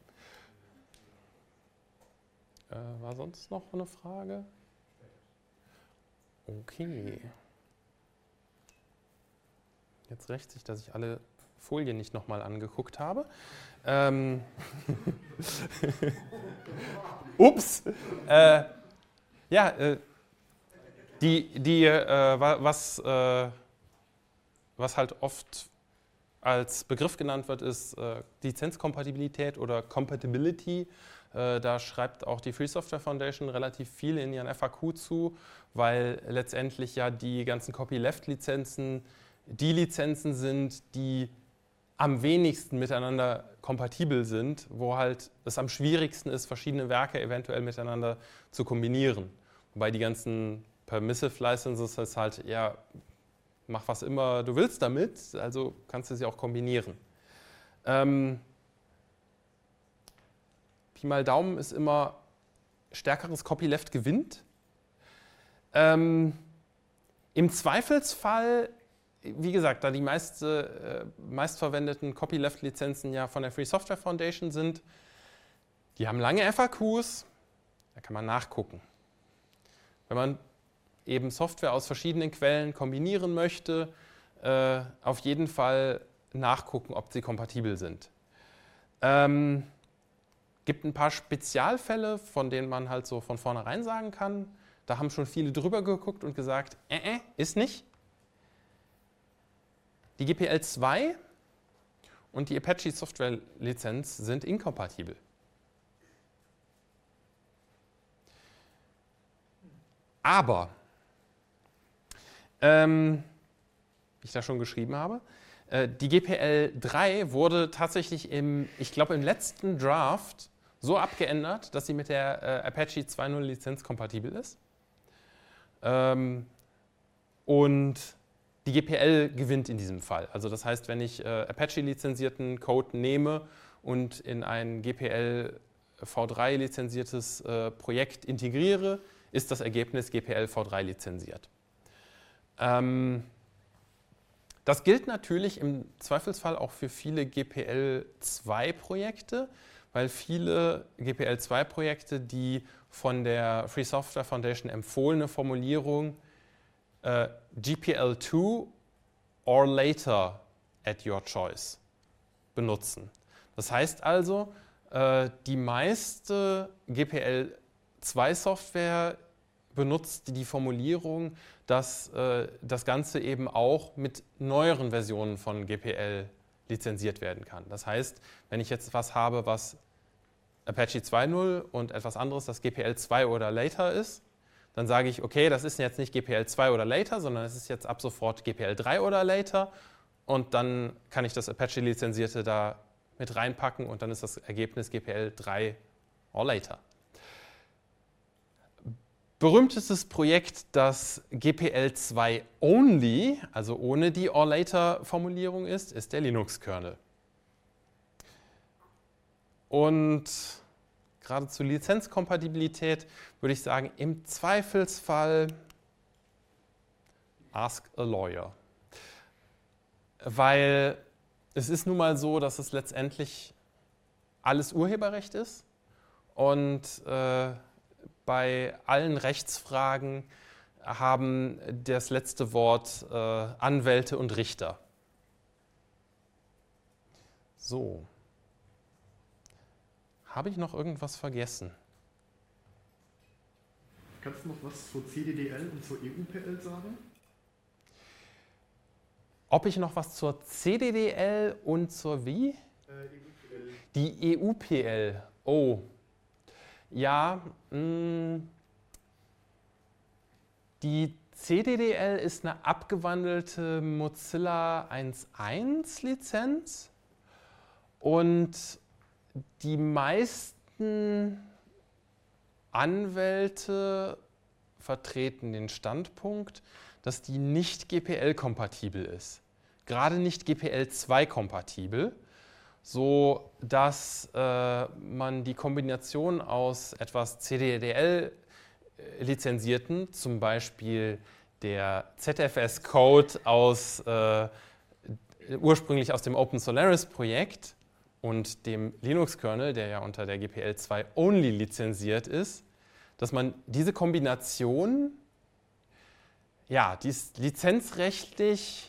Äh, war sonst noch eine Frage? Okay. Jetzt rächt sich, dass ich alle Folien nicht nochmal angeguckt habe. Ähm Ups. Äh, ja, äh, die, die, äh, was, äh, was halt oft als Begriff genannt wird, ist äh, Lizenzkompatibilität oder Compatibility. Äh, da schreibt auch die Free Software Foundation relativ viel in ihren F A Q zu, weil letztendlich ja die ganzen Copyleft-Lizenzen die Lizenzen sind, die am wenigsten miteinander kompatibel sind, wo halt es am schwierigsten ist, verschiedene Werke eventuell miteinander zu kombinieren. Wobei die ganzen Permissive Licenses ist halt, ja, mach was immer du willst damit, also kannst du sie auch kombinieren. Ähm, Pi mal Daumen ist immer, stärkeres Copyleft gewinnt. Ähm, Im Zweifelsfall, wie gesagt, da die meiste, äh, meistverwendeten Copyleft-Lizenzen ja von der Free Software Foundation sind, die haben lange F A Qs, da kann man nachgucken. Wenn man eben Software aus verschiedenen Quellen kombinieren möchte, äh, auf jeden Fall nachgucken, ob sie kompatibel sind. Ähm, gibt ein paar Spezialfälle, von denen man halt so von vornherein sagen kann, da haben schon viele drüber geguckt und gesagt, äh, äh, ist nicht. Die G P L zwei und die Apache Software Lizenz sind inkompatibel. Aber, ähm, wie ich da schon geschrieben habe, äh, die G P L drei wurde tatsächlich im, ich glaube im letzten Draft so abgeändert, dass sie mit der äh, Apache zwei Punkt null Lizenz kompatibel ist. Ähm, und die G P L gewinnt in diesem Fall. Also das heißt, wenn ich äh, Apache-lizenzierten Code nehme und in ein G P L V drei lizenziertes äh, Projekt integriere, ist das Ergebnis G P L V drei lizenziert. Ähm, das gilt natürlich im Zweifelsfall auch für viele G P L zwei Projekte, weil viele G P L zwei Projekte die von der Free Software Foundation empfohlene Formulierung äh, G P L zwei or later at your choice benutzen. Das heißt also, äh, die meiste G P L zwei Software benutzt die Formulierung, dass äh, das Ganze eben auch mit neueren Versionen von G P L lizenziert werden kann. Das heißt, wenn ich jetzt was habe, was Apache zwei Punkt null und etwas anderes, das G P L zwei oder later ist, dann sage ich, okay, das ist jetzt nicht G P L zwei oder later, sondern es ist jetzt ab sofort G P L drei oder later und dann kann ich das Apache-Lizenzierte da mit reinpacken und dann ist das Ergebnis G P L drei or later. Berühmtestes Projekt, das G P L zwei only, also ohne die or later Formulierung ist, ist der Linux-Kernel. Und gerade zur Lizenzkompatibilität würde ich sagen, im Zweifelsfall ask a lawyer. Weil es ist nun mal so, dass es letztendlich alles Urheberrecht ist und äh, bei allen Rechtsfragen haben das letzte Wort äh, Anwälte und Richter. So. Habe ich noch irgendwas vergessen? Kannst du noch was zur C D D L und zur E U P L sagen? Ob ich noch was zur C D D L und zur wie? Äh, E U P L. Die E U P L. Oh. Ja, mh, die C D D L ist eine abgewandelte Mozilla eins Punkt eins Lizenz und die meisten Anwälte vertreten den Standpunkt, dass die nicht G P L-kompatibel ist. Gerade nicht G P L zwei kompatibel, so dass äh, man die Kombination aus etwas C D D L-Lizenzierten, zum Beispiel der Z F S-Code aus, äh, ursprünglich aus dem Open Solaris-Projekt, und dem Linux-Kernel, der ja unter der G P L zwei only lizenziert ist, dass man diese Kombination, ja, die ist lizenzrechtlich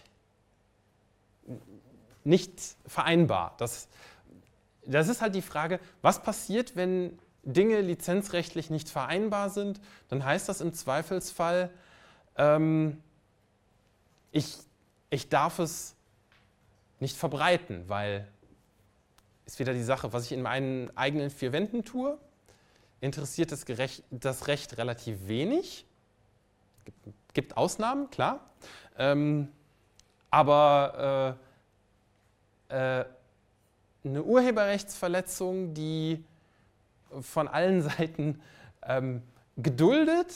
nicht vereinbar. Das, das ist halt die Frage, was passiert, wenn Dinge lizenzrechtlich nicht vereinbar sind? Dann heißt das im Zweifelsfall, ähm, ich, ich darf es nicht verbreiten, weil ist wieder die Sache, was ich in meinen eigenen vier Wänden tue, interessiert das, Gerecht, das Recht relativ wenig. Es gibt, gibt Ausnahmen, klar. Ähm, aber äh, eine Urheberrechtsverletzung, die von allen Seiten ähm, geduldet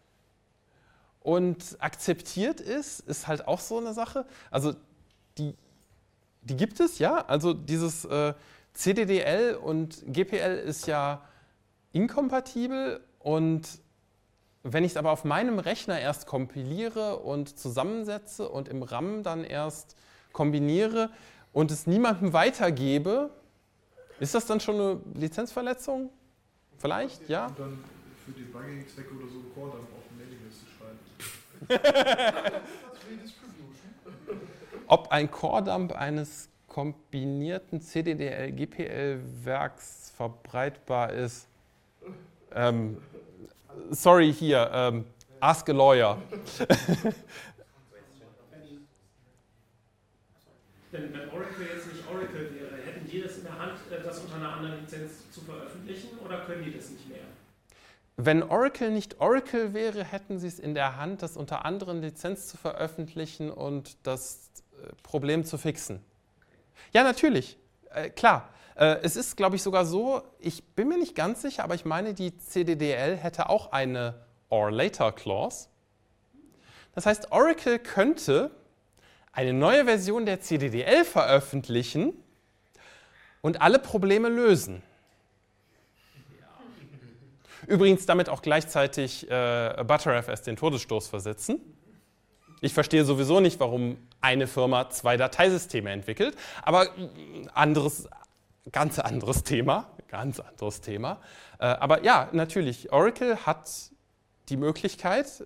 und akzeptiert ist, ist halt auch so eine Sache. Also die, die gibt es, ja. Also dieses äh, C D D L und G P L ist ja inkompatibel, und wenn ich es aber auf meinem Rechner erst kompiliere und zusammensetze und im RAM dann erst kombiniere und es niemandem weitergebe, ist das dann schon eine Lizenzverletzung? Vielleicht, ja? Und dann für Debugging-Zwecke oder so Core-Dump auf eine Mailingliste schreiben. Ob ein Core-Dump eines kombinierten C D D L-G P L-Werks verbreitbar ist? Ähm, sorry, hier, ähm, ask a lawyer. Wenn, wenn Oracle jetzt nicht Oracle wäre, hätten die das in der Hand, das unter einer anderen Lizenz zu veröffentlichen, oder können die das nicht mehr? Wenn Oracle nicht Oracle wäre, hätten sie es in der Hand, das unter anderen Lizenz zu veröffentlichen und das äh, Problem zu fixen. Ja, natürlich, äh, klar. Äh, es ist, glaube ich, sogar so, ich bin mir nicht ganz sicher, aber ich meine, die C D D L hätte auch eine Or Later Clause. Das heißt, Oracle könnte eine neue Version der C D D L veröffentlichen und alle Probleme lösen. Übrigens damit auch gleichzeitig äh, Btrfs den Todesstoß versetzen. Ich verstehe sowieso nicht, warum eine Firma zwei Dateisysteme entwickelt, aber anderes, ganz anderes Thema, ganz anderes Thema. Äh, aber ja, natürlich, Oracle hat die Möglichkeit,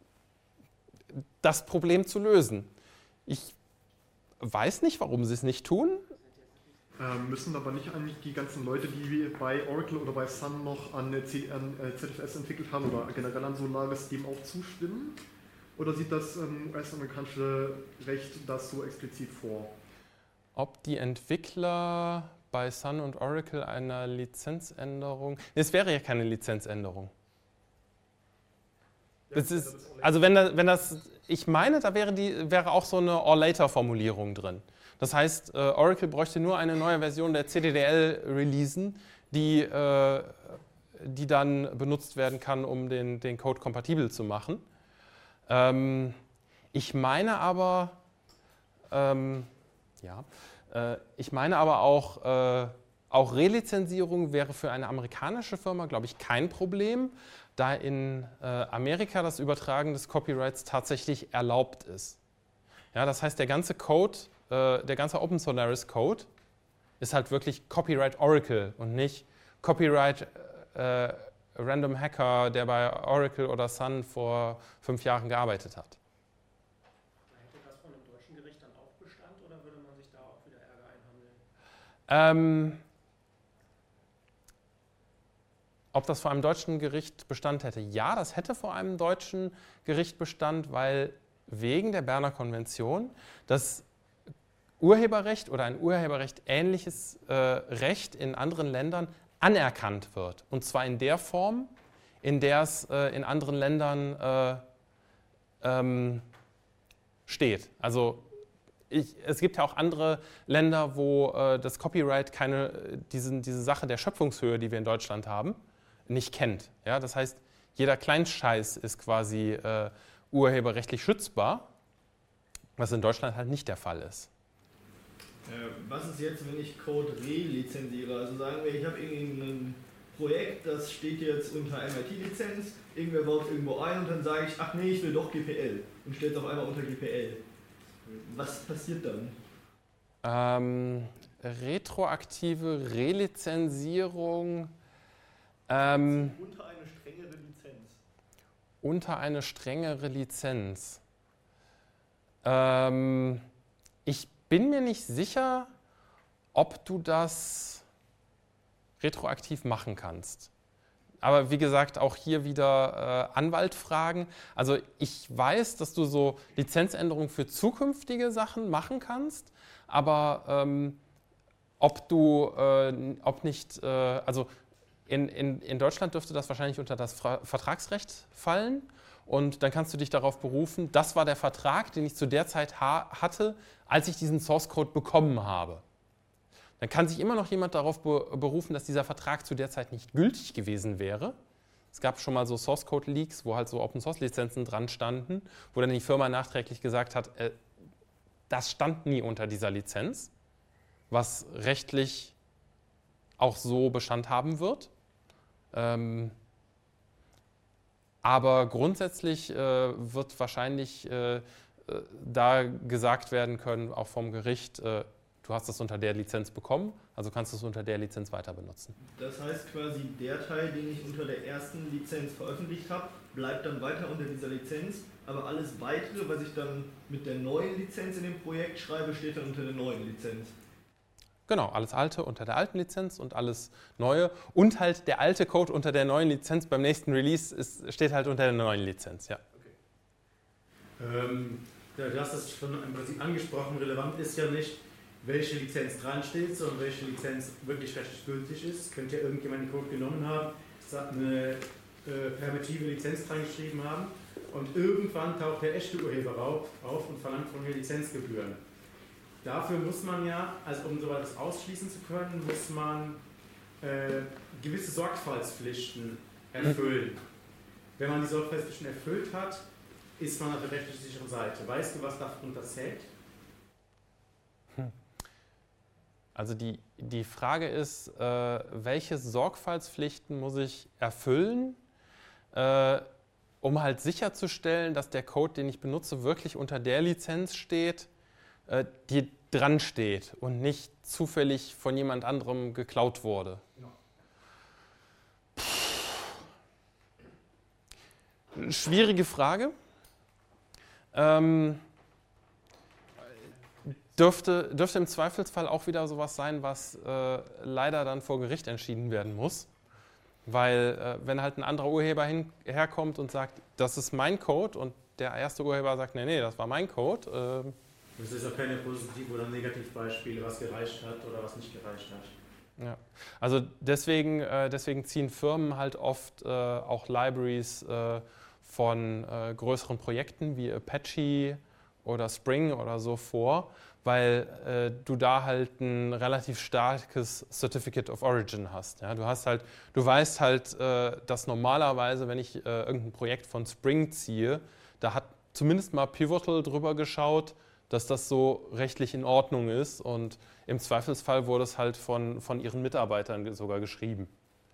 das Problem zu lösen. Ich weiß nicht, warum sie es nicht tun. Ähm, müssen aber nicht eigentlich die ganzen Leute, die bei Oracle oder bei Sun noch an, C an äh, Z F S entwickelt haben oder generell an so ein Lagersystem auch zustimmen? Oder sieht das ähm, U S-amerikanische Recht das so explizit vor? Ob die Entwickler bei Sun und Oracle einer Lizenzänderung... Es wäre ja keine Lizenzänderung. Das ist, also wenn das, wenn das, ich meine, da wäre, die, wäre auch so eine Or-Later-Formulierung drin. Das heißt, äh, Oracle bräuchte nur eine neue Version der C D D L releasen, die, äh, die dann benutzt werden kann, um den, den Code kompatibel zu machen. Ähm, ich meine aber, ähm, ja, äh, ich meine aber auch, äh, auch Relizenzierung wäre für eine amerikanische Firma, glaube ich, kein Problem, da in äh, Amerika das Übertragen des Copyrights tatsächlich erlaubt ist. Ja, das heißt, der ganze Code, äh, der ganze Open Solaris Code ist halt wirklich Copyright Oracle und nicht Copyright äh, Random Hacker, der bei Oracle oder Sun vor fünf Jahren gearbeitet hat. Hätte das von einem deutschen Gericht dann auch Bestand, oder würde man sich da auch wieder Ärger einhandeln? Ähm, Ob das vor einem deutschen Gericht Bestand hätte? Ja, das hätte vor einem deutschen Gericht Bestand, weil wegen der Berner Konvention das Urheberrecht oder ein Urheberrecht ähnliches äh, Recht in anderen Ländern anerkannt wird. Und zwar in der Form, in der es äh, in anderen Ländern äh, ähm, steht. Also ich, es gibt ja auch andere Länder, wo äh, das Copyright keine, diesen, diese Sache der Schöpfungshöhe, die wir in Deutschland haben, nicht kennt. Ja, das heißt, jeder Kleinscheiß ist quasi äh, urheberrechtlich schützbar, was in Deutschland halt nicht der Fall ist. Äh, was ist jetzt, wenn ich Code relizenziere? Also sagen wir, ich habe irgendwie ein Projekt, das steht jetzt unter M I T-Lizenz, irgendwer baut es irgendwo ein und dann sage ich, ach nee, ich will doch G P L und stelle es auf einmal unter G P L. Was passiert dann? Ähm, retroaktive Relizenzierung ähm, unter eine strengere Lizenz. Unter eine strengere Lizenz. Ähm, ich bin mir nicht sicher, ob du das retroaktiv machen kannst. Aber wie gesagt, auch hier wieder äh, Anwalt fragen. Also ich weiß, dass du so Lizenzänderungen für zukünftige Sachen machen kannst, aber ähm, ob du, äh, ob nicht, äh, also in, in, in Deutschland dürfte das wahrscheinlich unter das Fra- Vertragsrecht fallen und dann kannst du dich darauf berufen, das war der Vertrag, den ich zu der Zeit ha- hatte, als ich diesen Source Code bekommen habe. dann kann sich immer noch jemand darauf berufen, dass dieser Vertrag zu der Zeit nicht gültig gewesen wäre. Es gab schon mal so Source-Code-Leaks, wo halt so Open-Source-Lizenzen dran standen, wo dann die Firma nachträglich gesagt hat, äh, das stand nie unter dieser Lizenz, was rechtlich auch so Bestand haben wird. Ähm, aber grundsätzlich äh, wird wahrscheinlich äh, da gesagt werden können, auch vom Gericht, äh, du hast das unter der Lizenz bekommen, also kannst du es unter der Lizenz weiter benutzen. Das heißt quasi, der Teil, den ich unter der ersten Lizenz veröffentlicht habe, bleibt dann weiter unter dieser Lizenz, aber alles Weitere, was ich dann mit der neuen Lizenz in dem Projekt schreibe, steht dann unter der neuen Lizenz. Genau, alles Alte unter der alten Lizenz und alles Neue und halt der alte Code unter der neuen Lizenz beim nächsten Release ist, steht halt unter der neuen Lizenz, ja. Okay. Ähm, ja, du hast das schon im Prinzip angesprochen, relevant ist ja nicht, welche Lizenz dran steht, sondern welche Lizenz wirklich rechtlich gültig ist. Könnte ja irgendjemand den Code genommen haben, eine äh, permittive Lizenz dran geschrieben haben und irgendwann taucht der echte Urheber auf und verlangt von mir Lizenzgebühren. Dafür muss man ja, also um so etwas ausschließen zu können, muss man äh, gewisse Sorgfaltspflichten erfüllen. Wenn man die Sorgfaltspflichten erfüllt hat, ist man auf der rechtlich sicheren Seite. Weißt du, was darunter zählt? Also die, die Frage ist, äh, welche Sorgfaltspflichten muss ich erfüllen, äh, um halt sicherzustellen, dass der Code, den ich benutze, wirklich unter der Lizenz steht, äh, die dran steht und nicht zufällig von jemand anderem geklaut wurde. Genau. Schwierige Frage. Ähm, Dürfte, dürfte im Zweifelsfall auch wieder sowas sein, was äh, leider dann vor Gericht entschieden werden muss. Weil äh, wenn halt ein anderer Urheber hin, herkommt und sagt, das ist mein Code und der erste Urheber sagt, nee, nee, das war mein Code. Äh, das ist auch keine Positiv- oder Negativbeispiele, was gereicht hat oder was nicht gereicht hat. Ja. Also deswegen, äh, deswegen ziehen Firmen halt oft äh, auch Libraries äh, von äh, größeren Projekten wie Apache oder Spring oder so vor, weil äh, du da halt ein relativ starkes Certificate of Origin hast. Ja? Du hast halt, du weißt halt, äh, dass normalerweise, wenn ich äh, irgendein Projekt von Spring ziehe, da hat zumindest mal Pivotal drüber geschaut, dass das so rechtlich in Ordnung ist und im Zweifelsfall wurde es halt von, von ihren Mitarbeitern sogar geschrieben.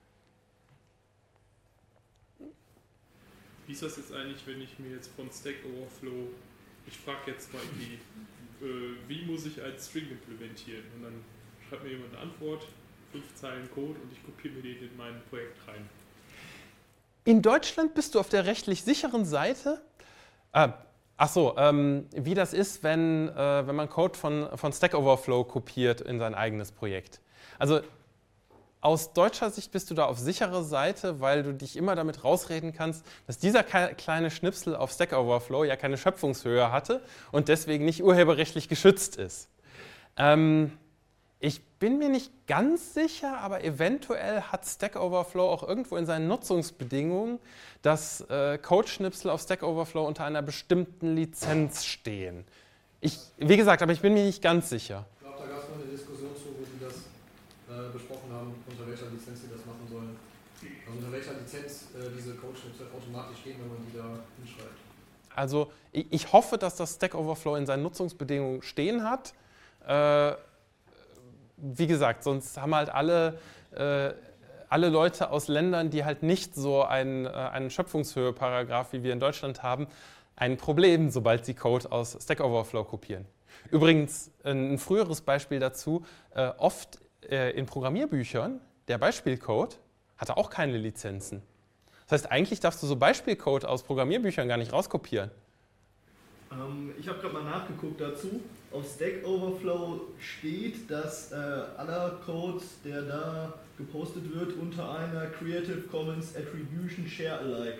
Wie ist das jetzt eigentlich, wenn ich mir jetzt von Stack Overflow, ich frage jetzt mal irgendwie, äh, wie muss ich einen String implementieren? Und dann schreibt mir jemand eine Antwort, fünf Zeilen Code und ich kopiere mir den in mein Projekt rein. In Deutschland bist du auf der rechtlich sicheren Seite. Ah, ach so, ähm, wie das ist, wenn, äh, wenn man Code von, von Stack Overflow kopiert in sein eigenes Projekt. Also aus deutscher Sicht bist du da auf sicherer Seite, weil du dich immer damit rausreden kannst, dass dieser kleine Schnipsel auf Stack Overflow ja keine Schöpfungshöhe hatte und deswegen nicht urheberrechtlich geschützt ist. Ähm, ich bin mir nicht ganz sicher, aber eventuell hat Stack Overflow auch irgendwo in seinen Nutzungsbedingungen, dass äh, Codeschnipsel auf Stack Overflow unter einer bestimmten Lizenz stehen. Ich, wie gesagt, aber ich bin mir nicht ganz sicher. Ich glaube, da gab es mal eine Diskussion zu, wo die das äh, besprochen haben, unter welcher Lizenz sie das machen sollen. Also unter welcher Lizenz äh, diese Codeschnipsel automatisch stehen, wenn man die da hinschreibt. Also ich, ich hoffe, dass das Stack Overflow in seinen Nutzungsbedingungen stehen hat. Äh, wie gesagt, sonst haben halt alle, äh, alle Leute aus Ländern, die halt nicht so einen, äh, einen Schöpfungshöhe-Paragraph, wie wir in Deutschland haben, ein Problem, sobald sie Code aus Stack Overflow kopieren. Übrigens, ein früheres Beispiel dazu, äh, oft äh, in Programmierbüchern, der Beispielcode hatte auch keine Lizenzen. Das heißt, eigentlich darfst du so Beispielcode aus Programmierbüchern gar nicht rauskopieren. Ähm, ich habe gerade mal nachgeguckt dazu. Auf Stack Overflow steht, dass äh, aller Code, der da gepostet wird, unter einer Creative Commons Attribution Share Alike.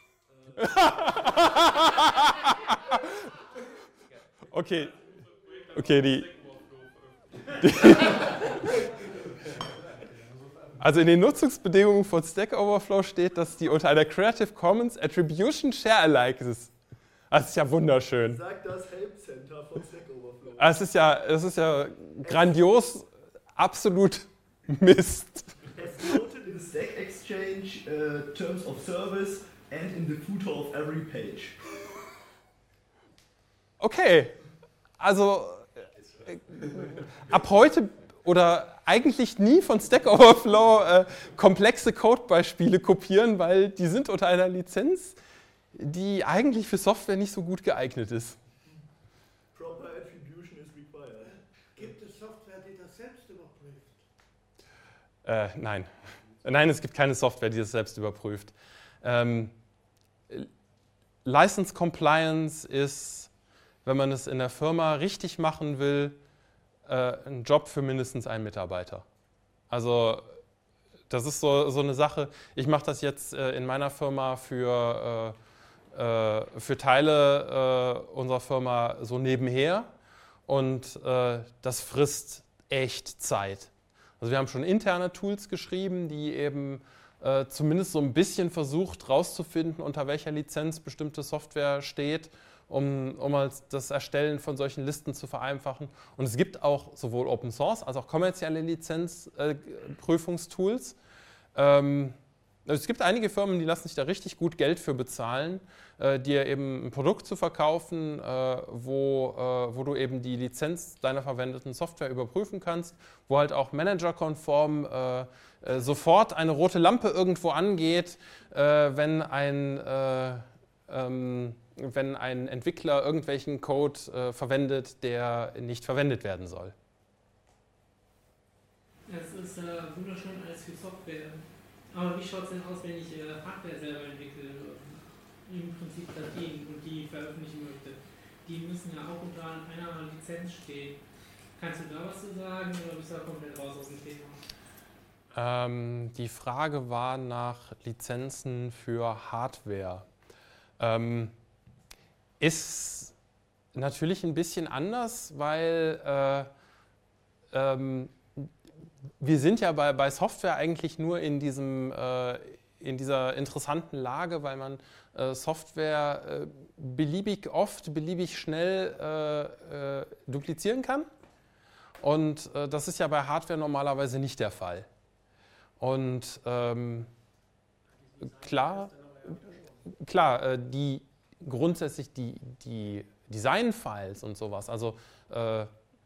Okay. Okay, die. Also in den Nutzungsbedingungen von Stack Overflow steht, dass die unter einer Creative Commons Attribution Share Alike ist. Das ist ja wunderschön. Sagt das Help Center von Stack Overflow. Es ist ja, es ist ja grandios absolut Mist. As noted in the Stack Exchange uh, Terms of Service and in the footer of every page. Okay, also äh, ab heute oder eigentlich nie von Stack Overflow äh, komplexe Codebeispiele kopieren, weil die sind unter einer Lizenz, die eigentlich für Software nicht so gut geeignet ist. Proper attribution is required. Gibt es Software, die das selbst überprüft? Äh, nein. Nein, es gibt keine Software, die das selbst überprüft. Ähm, License Compliance ist, wenn man es in der Firma richtig machen will, äh, ein Job für mindestens einen Mitarbeiter. Also das ist so, so eine Sache. Ich mache das jetzt äh, in meiner Firma für, äh, äh, für Teile äh, unserer Firma so nebenher und äh, das frisst echt Zeit. Also wir haben schon interne Tools geschrieben, die eben äh, zumindest so ein bisschen versucht rauszufinden, unter welcher Lizenz bestimmte Software steht, um, um als das Erstellen von solchen Listen zu vereinfachen. Und es gibt auch sowohl Open Source als auch kommerzielle Lizenzprüfungstools. Äh, ähm, es gibt einige Firmen, die lassen sich da richtig gut Geld für bezahlen, äh, dir eben ein Produkt zu verkaufen, äh, wo, äh, wo du eben die Lizenz deiner verwendeten Software überprüfen kannst, wo halt auch managerkonform äh, äh, sofort eine rote Lampe irgendwo angeht, äh, wenn, ein, äh, ähm, wenn ein Entwickler irgendwelchen Code äh, verwendet, der nicht verwendet werden soll. Es ist äh, wunderschön alles für Software. Aber wie schaut es denn aus, wenn ich äh, Hardware selber entwickle, im Prinzip Platinen und die veröffentlichen möchte? Die müssen ja auch unter einer Lizenz stehen. Kannst du da was zu sagen oder bist du da komplett raus aus dem Thema? Ähm, die Frage war nach Lizenzen für Hardware. Ähm, ist natürlich ein bisschen anders, weil äh, ähm, wir sind ja bei, bei Software eigentlich nur in, diesem, äh, in dieser interessanten Lage, weil man äh, Software äh, beliebig oft, beliebig schnell äh, äh, duplizieren kann. Und äh, das ist ja bei Hardware normalerweise nicht der Fall. Und ähm, klar, klar äh, die grundsätzlich die, die Design-Files und sowas, also äh,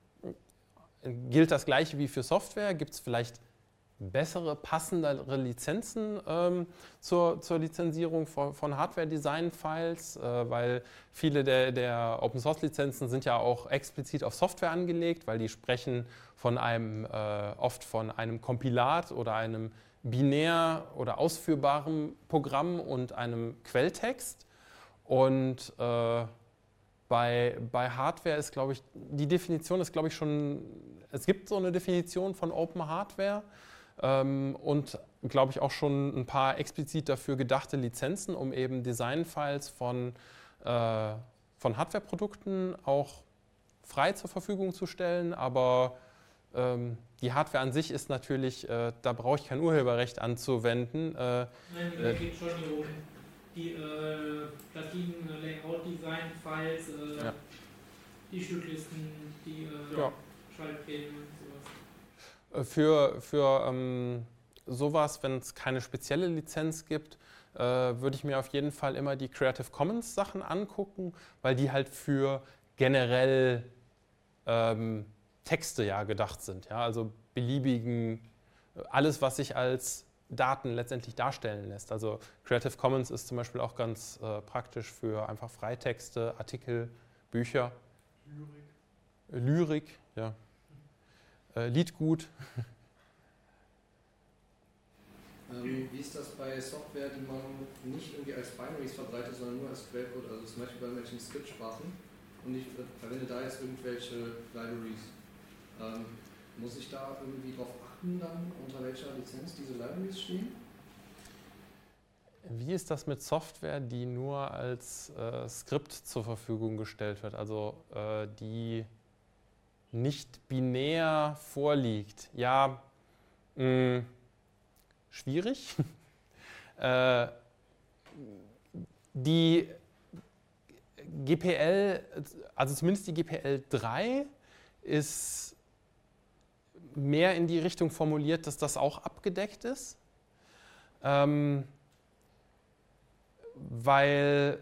gilt das Gleiche wie für Software? Gibt es vielleicht bessere, passendere Lizenzen ähm, zur, zur Lizenzierung von, von Hardware-Design-Files? Äh, weil viele der, der Open-Source-Lizenzen sind ja auch explizit auf Software angelegt, weil die sprechen von einem, äh, oft von einem Kompilat oder einem binär oder ausführbaren Programm und einem Quelltext. Und äh, Bei, bei Hardware ist, glaube ich, die Definition ist, glaube ich, schon, es gibt so eine Definition von Open Hardware ähm, und, glaube ich, auch schon ein paar explizit dafür gedachte Lizenzen, um eben Designfiles von, äh, von Hardware-Produkten auch frei zur Verfügung zu stellen. Aber ähm, die Hardware an sich ist natürlich, äh, da brauche ich kein Urheberrecht anzuwenden. Äh, Nein, da gibt es schon die roten. Die äh, Platinen, Layout-Design-Files, äh, ja. Die Stücklisten, die äh, ja. Schaltpläne und sowas. Für, für ähm, sowas, wenn es keine spezielle Lizenz gibt, äh, würde ich mir auf jeden Fall immer die Creative Commons Sachen angucken, weil die halt für generell ähm, Texte ja gedacht sind. Ja? Also beliebigen, alles, was sich als Daten letztendlich darstellen lässt. Also Creative Commons ist zum Beispiel auch ganz äh, praktisch für einfach Freitexte, Artikel, Bücher. Lyrik. Lyrik, ja. Äh, Liedgut. Ähm, wie ist das bei Software, die man nicht irgendwie als Binaries verbreitet, sondern nur als Quellcode, also zum Beispiel bei manchen Skriptsprachen, und ich verwende da jetzt irgendwelche Libraries. Ähm, muss ich da irgendwie drauf achten, dann, unter welcher Lizenz diese Libraries stehen? Wie ist das mit Software, die nur als äh, Skript zur Verfügung gestellt wird, also äh, die nicht binär vorliegt? Ja, mh, schwierig. äh, die G P L, also zumindest die G P L drei, ist mehr in die Richtung formuliert, dass das auch abgedeckt ist. Ähm, weil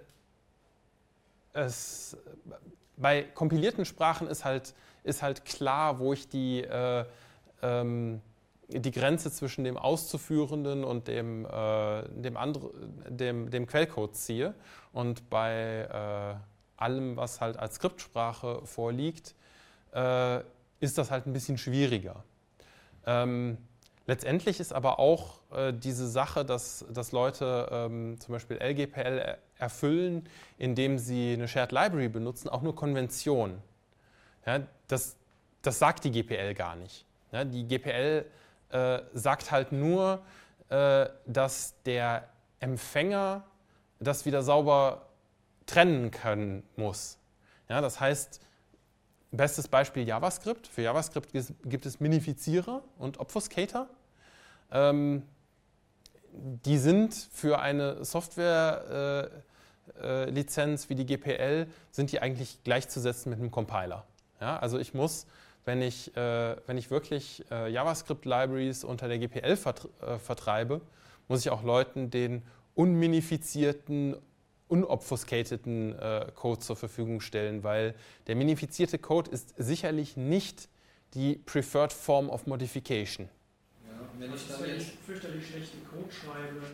es bei kompilierten Sprachen ist halt, ist halt klar, wo ich die, äh, ähm, die Grenze zwischen dem Auszuführenden und dem, äh, dem, andre, dem, dem Quellcode ziehe. Und bei äh, allem, was halt als Skriptsprache vorliegt, äh, ist das halt ein bisschen schwieriger. Ähm, letztendlich ist aber auch äh, diese Sache, dass, dass Leute ähm, zum Beispiel L G P L er, erfüllen, indem sie eine Shared Library benutzen, auch nur Konvention. Ja, das, das sagt die G P L gar nicht. Ja, die G P L äh, sagt halt nur, äh, dass der Empfänger das wieder sauber trennen können muss. Ja, das heißt, bestes Beispiel JavaScript. Für JavaScript gibt es Minifizierer und Obfuscator. Ähm, die sind für eine Software-Lizenz äh, äh, wie die G P L, sind die eigentlich gleichzusetzen mit einem Compiler. Ja, also ich muss, wenn ich, äh, wenn ich wirklich äh, JavaScript-Libraries unter der G P L vert äh, vertreibe, muss ich auch Leuten den unminifizierten, unobfuscateden äh, Code zur Verfügung stellen, weil der minifizierte Code ist sicherlich nicht die preferred form of modification. Ja, wenn ich dann jetzt fürchterlich schlechten Code schreibe.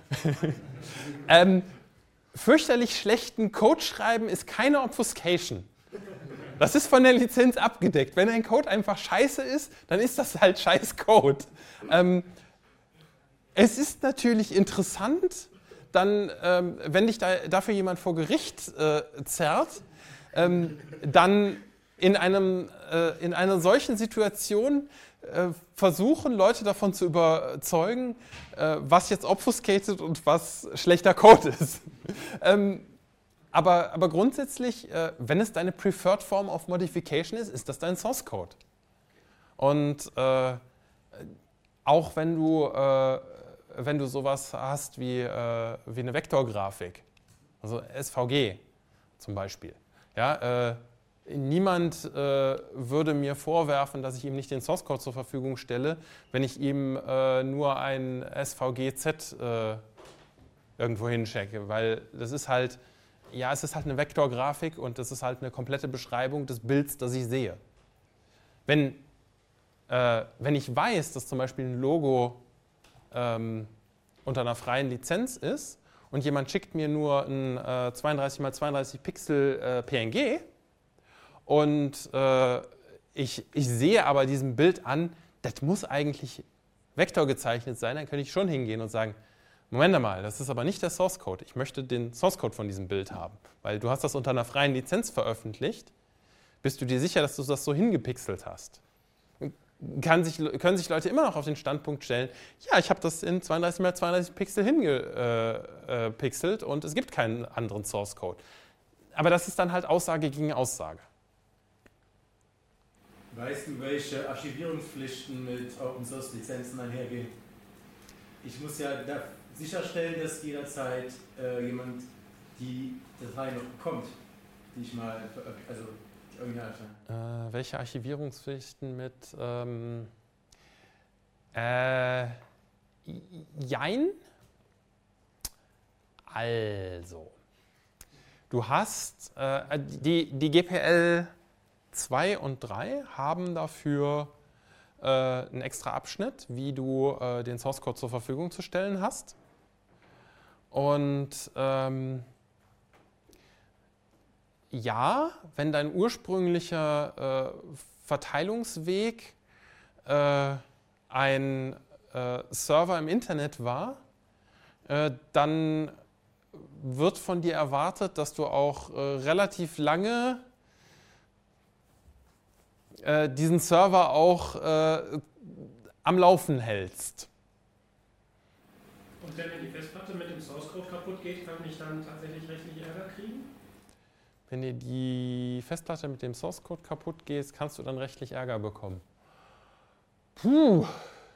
ähm, fürchterlich schlechten Code schreiben ist keine Obfuscation. Das ist von der Lizenz abgedeckt. Wenn ein Code einfach scheiße ist, dann ist das halt scheiß Code. Ähm, es ist natürlich interessant, dann, ähm, wenn dich da, dafür jemand vor Gericht äh, zerrt, ähm, dann in, einem, äh, in einer solchen Situation äh, versuchen, Leute davon zu überzeugen, äh, was jetzt obfuscated und was schlechter Code ist. ähm, aber, aber grundsätzlich, äh, wenn es deine preferred form of modification ist, ist das dein Source Code. Und äh, auch wenn du äh, wenn du sowas hast wie, äh, wie eine Vektorgrafik, also S V G zum Beispiel. Ja, äh, niemand äh, würde mir vorwerfen, dass ich ihm nicht den Source Code zur Verfügung stelle, wenn ich ihm äh, nur ein S V G Z äh, irgendwo hinschicke, weil das ist halt, ja, es ist halt eine Vektorgrafik und das ist halt eine komplette Beschreibung des Bilds, das ich sehe. Wenn, äh, wenn ich weiß, dass zum Beispiel ein Logo Ähm, unter einer freien Lizenz ist und jemand schickt mir nur ein äh, zweiunddreißig mal zweiunddreißig Pixel äh, P N G und äh, ich, ich sehe aber diesem Bild an, das muss eigentlich vektorgezeichnet sein, dann könnte ich schon hingehen und sagen, Moment mal, das ist aber nicht der Source Code, ich möchte den Source Code von diesem Bild haben, weil du hast das unter einer freien Lizenz veröffentlicht, bist du dir sicher, dass du das so hingepixelt hast? Kann sich, können sich Leute immer noch auf den Standpunkt stellen, ja, ich habe das in zweiunddreißig mal zweiunddreißig Pixel hingepixelt äh, äh, und es gibt keinen anderen Source Code. Aber das ist dann halt Aussage gegen Aussage. Weißt du, welche Archivierungspflichten mit Open Source Lizenzen einhergehen? Ich muss ja da sicherstellen, dass jederzeit äh, jemand die Datei noch bekommt, die ich mal, also Äh, welche Archivierungspflichten mit ähm, äh, Jein? Also, du hast äh, die, die G P L zwei und drei haben dafür äh, einen extra Abschnitt, wie du äh, den Source Code zur Verfügung zu stellen hast. Und ähm, ja, wenn dein ursprünglicher äh, Verteilungsweg äh, ein äh, Server im Internet war, äh, dann wird von dir erwartet, dass du auch äh, relativ lange äh, diesen Server auch äh, am Laufen hältst. Und wenn mir die Festplatte mit dem Source Code kaputt geht, kann ich dann tatsächlich rechtlich Ärger kriegen? Wenn dir die Festplatte mit dem Source Code kaputt geht, kannst du dann rechtlich Ärger bekommen. Puh.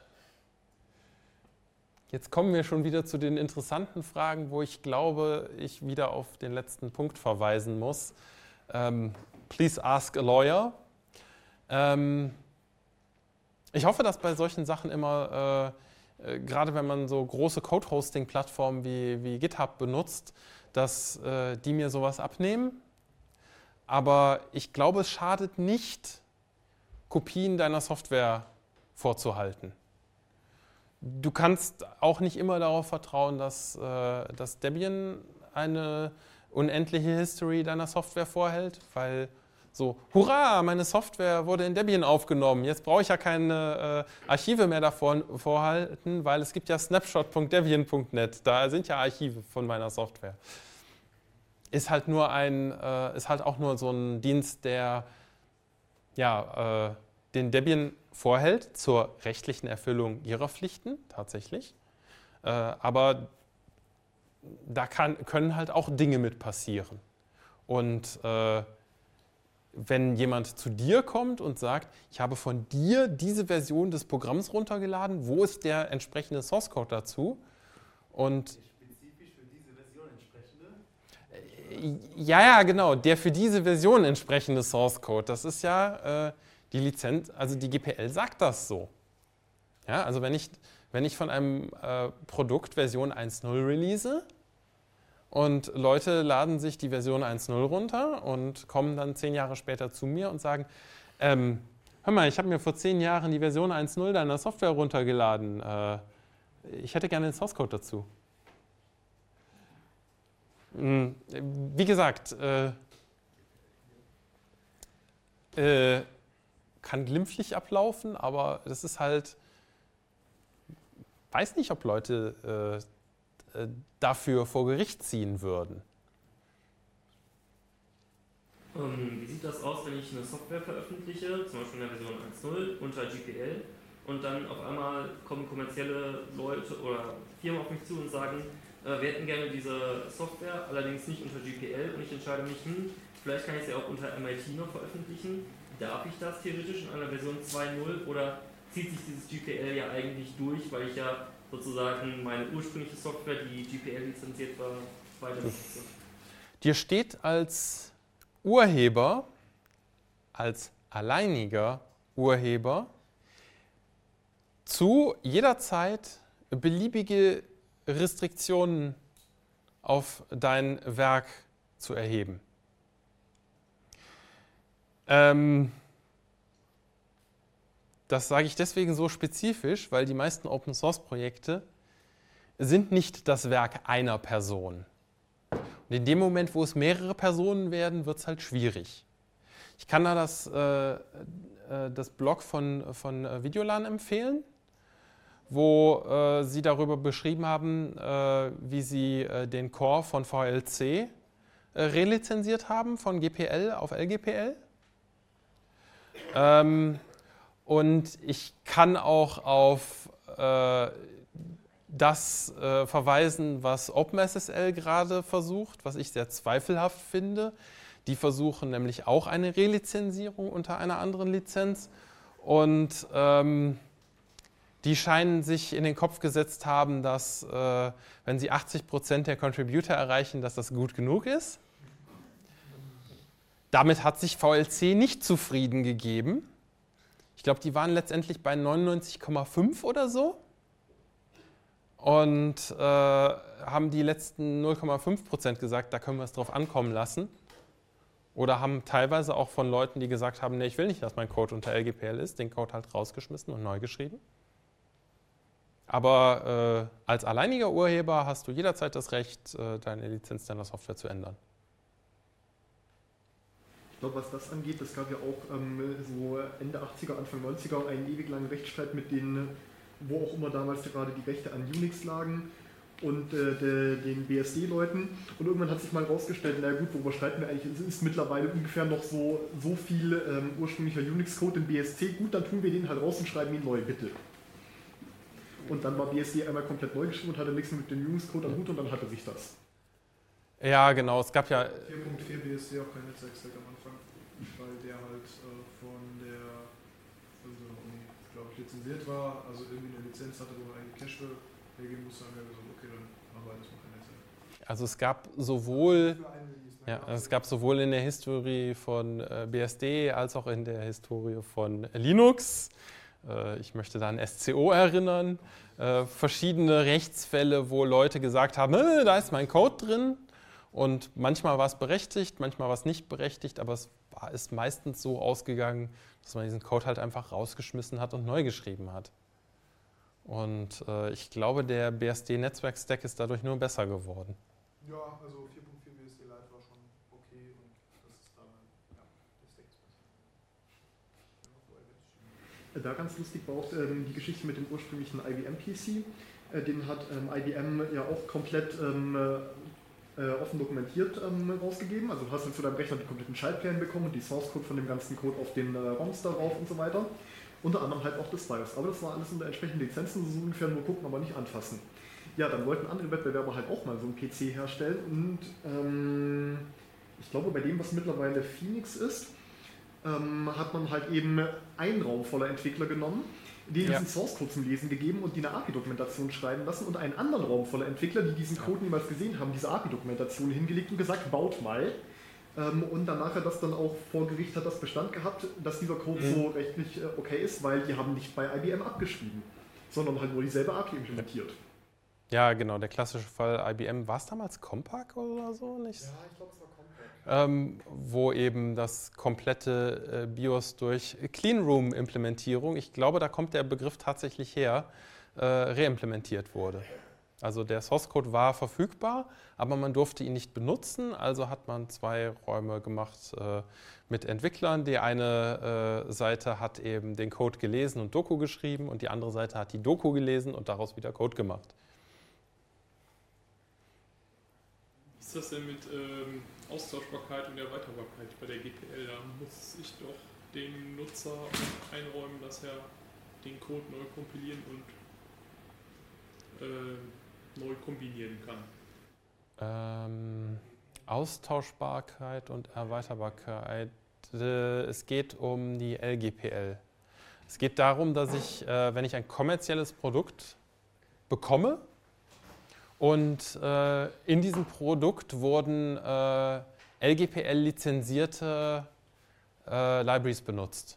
Jetzt kommen wir schon wieder zu den interessanten Fragen, wo ich glaube, ich wieder auf den letzten Punkt verweisen muss. Ähm, please ask a lawyer. Ähm, ich hoffe, dass bei solchen Sachen immer, äh, äh, gerade wenn man so große Code-Hosting-Plattformen wie, wie GitHub benutzt, dass äh, die mir sowas abnehmen. Aber ich glaube, es schadet nicht, Kopien deiner Software vorzuhalten. Du kannst auch nicht immer darauf vertrauen, dass, äh, dass Debian eine unendliche History deiner Software vorhält, weil so, hurra, meine Software wurde in Debian aufgenommen, jetzt brauche ich ja keine äh, Archive mehr davon vorhalten, weil es gibt ja snapshot punkt debian punkt net, da sind ja Archive von meiner Software. Ist halt nur ein, äh, ist halt auch nur so ein Dienst, der ja, äh, den Debian vorhält zur rechtlichen Erfüllung ihrer Pflichten, tatsächlich. Äh, aber da kann, können halt auch Dinge mit passieren. Und äh, wenn jemand zu dir kommt und sagt, ich habe von dir diese Version des Programms runtergeladen, wo ist der entsprechende Source Code dazu? Und spezifisch für diese Version entsprechende? Ja, ja, genau, der für diese Version entsprechende Source Code, das ist ja äh, die Lizenz, also die G P L sagt das so. Ja, also wenn ich, wenn ich von einem äh, Produkt Version eins Punkt null release und Leute laden sich die Version eins Punkt null runter und kommen dann zehn Jahre später zu mir und sagen, ähm, hör mal, ich habe mir vor zehn Jahren die Version eins Punkt null deiner Software runtergeladen, äh, ich hätte gerne den Source Code dazu. Wie gesagt, äh, äh, kann glimpflich ablaufen, aber das ist halt, weiß nicht, ob Leute äh, äh, dafür vor Gericht ziehen würden. Ähm, wie sieht das aus, wenn ich eine Software veröffentliche, zum Beispiel in der Version eins Punkt null unter G P L und dann auf einmal kommen kommerzielle Leute oder Firmen auf mich zu und sagen, äh, wir hätten gerne diese Software, allerdings nicht unter G P L und ich entscheide mich, hm, vielleicht kann ich sie auch unter M I T noch veröffentlichen. Darf ich das theoretisch in einer Version zwei Punkt null oder zieht sich dieses G P L ja eigentlich durch, weil ich ja sozusagen meine ursprüngliche Software, die G P L lizenziert war, weiter benutze? Dir steht als Urheber, als alleiniger Urheber zu, jederzeit beliebige Restriktionen auf dein Werk zu erheben. Ähm, das sage ich deswegen so spezifisch, weil die meisten Open-Source-Projekte sind nicht das Werk einer Person. Und in dem Moment, wo es mehrere Personen werden, wird es halt schwierig. Ich kann da das, äh, äh, das Blog von, von äh, Videolan empfehlen, wo äh, sie darüber beschrieben haben, äh, wie sie äh, den Core von V L C äh, relizenziert haben, von G P L auf L G P L. Ähm, und ich kann auch auf äh, das äh, verweisen, was OpenSSL gerade versucht, was ich sehr zweifelhaft finde. Die versuchen nämlich auch eine Relizenzierung unter einer anderen Lizenz und ähm, die scheinen sich in den Kopf gesetzt haben, dass äh, wenn sie achtzig Prozent der Contributor erreichen, dass das gut genug ist. Damit hat sich V L C nicht zufrieden gegeben. Ich glaube, die waren letztendlich bei neunundneunzig Komma fünf oder so und äh, haben die letzten null Komma fünf Prozent gesagt, da können wir es drauf ankommen lassen. Oder haben teilweise auch von Leuten, die gesagt haben, nee, ich will nicht, dass mein Code unter L G P L ist, den Code halt rausgeschmissen und neu geschrieben. Aber äh, als alleiniger Urheber hast du jederzeit das Recht, äh, deine Lizenz deiner Software zu ändern. Ich glaube, was das angeht, es gab ja auch ähm, so Ende achtziger, Anfang neunziger einen ewig langen Rechtsstreit mit denen, wo auch immer damals gerade die Rechte an Unix lagen und äh, de, den B S D-Leuten. Und irgendwann hat sich mal rausgestellt, na gut, worüber streiten wir eigentlich? Es ist mittlerweile ungefähr noch so, so viel ähm, ursprünglicher Unix-Code in B S C. Gut, dann tun wir den halt raus und schreiben ihn neu, bitte. Und dann war B S D einmal komplett neu geschrieben und hatte nichts mit dem Unix-Code am Hut und dann hatte sich das. Ja, genau, es gab ja... vier Punkt vier B S D auch kein Netzwerk-Stack am Anfang, weil der halt äh, von der, also glaube ich, lizenziert war, also irgendwie eine Lizenz hatte, wo man eigentlich Cache hergeben musste, haben wir gesagt, okay, dann machen wir das mal kein Netzwerk. Also es gab sowohl, ja, es gab sowohl in der Historie von äh, B S D als auch in der Historie von Linux Äh, ich möchte da an S C O erinnern. Äh, verschiedene Rechtsfälle, wo Leute gesagt haben, äh, da ist mein Code drin. Und manchmal war es berechtigt, manchmal war es nicht berechtigt, aber es war, ist meistens so ausgegangen, dass man diesen Code halt einfach rausgeschmissen hat und neu geschrieben hat. Und äh, ich glaube, der B S D-Netzwerk-Stack ist dadurch nur besser geworden. Ja, also vier Punkt vier B S D Lite war schon okay und das ist dann, ja, der Stack ist besser. Da ganz lustig war auch ähm, die Geschichte mit dem ursprünglichen I B M-P C. Äh, den hat ähm, I B M ja auch komplett ähm, äh, offen dokumentiert ähm, rausgegeben. Also du hast dann zu deinem Rechner die kompletten Schaltpläne bekommen und die Source-Code von dem ganzen Code auf den äh, ROMs darauf und so weiter. Unter anderem halt auch das BIOS. Aber das war alles unter entsprechenden Lizenzen, so ungefähr nur gucken, aber nicht anfassen. Ja, dann wollten andere Wettbewerber halt auch mal so einen P C herstellen und ähm, ich glaube, bei dem, was mittlerweile Phoenix ist, ähm, hat man halt eben einen Raum voller Entwickler genommen, denen Ja. diesen Source-Code zum Lesen gegeben und die eine A P I-Dokumentation schreiben lassen und einen anderen Raum voller Entwickler, die diesen Code niemals gesehen haben, diese A P I-Dokumentation hingelegt und gesagt, baut mal. Ähm, und dann nachher das dann auch vor Gericht hat das Bestand gehabt, dass dieser Code Mhm. so rechtlich äh, okay ist, weil die haben nicht bei I B M abgeschrieben, sondern halt nur dieselbe A P I implementiert. Ja, genau, der klassische Fall I B M, war es damals Compaq oder so? Nicht? Ja, ich glaube, es war Compaq. Ähm, wo eben das komplette äh, BIOS durch Cleanroom-Implementierung, ich glaube, da kommt der Begriff tatsächlich her, äh, reimplementiert wurde. Also der Source-Code war verfügbar, aber man durfte ihn nicht benutzen, also hat man zwei Räume gemacht äh, mit Entwicklern. Die eine äh, Seite hat eben den Code gelesen und Doku geschrieben und die andere Seite hat die Doku gelesen und daraus wieder Code gemacht. Wie ist das denn mit ähm, Austauschbarkeit und Erweiterbarkeit bei der G P L? Da muss ich doch dem Nutzer einräumen, dass er den Code neu kompilieren und äh, neu kombinieren kann. Ähm, Austauschbarkeit und Erweiterbarkeit. Äh, es geht um die L G P L. Es geht darum, dass ich, äh, wenn ich ein kommerzielles Produkt bekomme und äh, in diesem Produkt wurden äh, L G P L-lizenzierte äh, Libraries benutzt,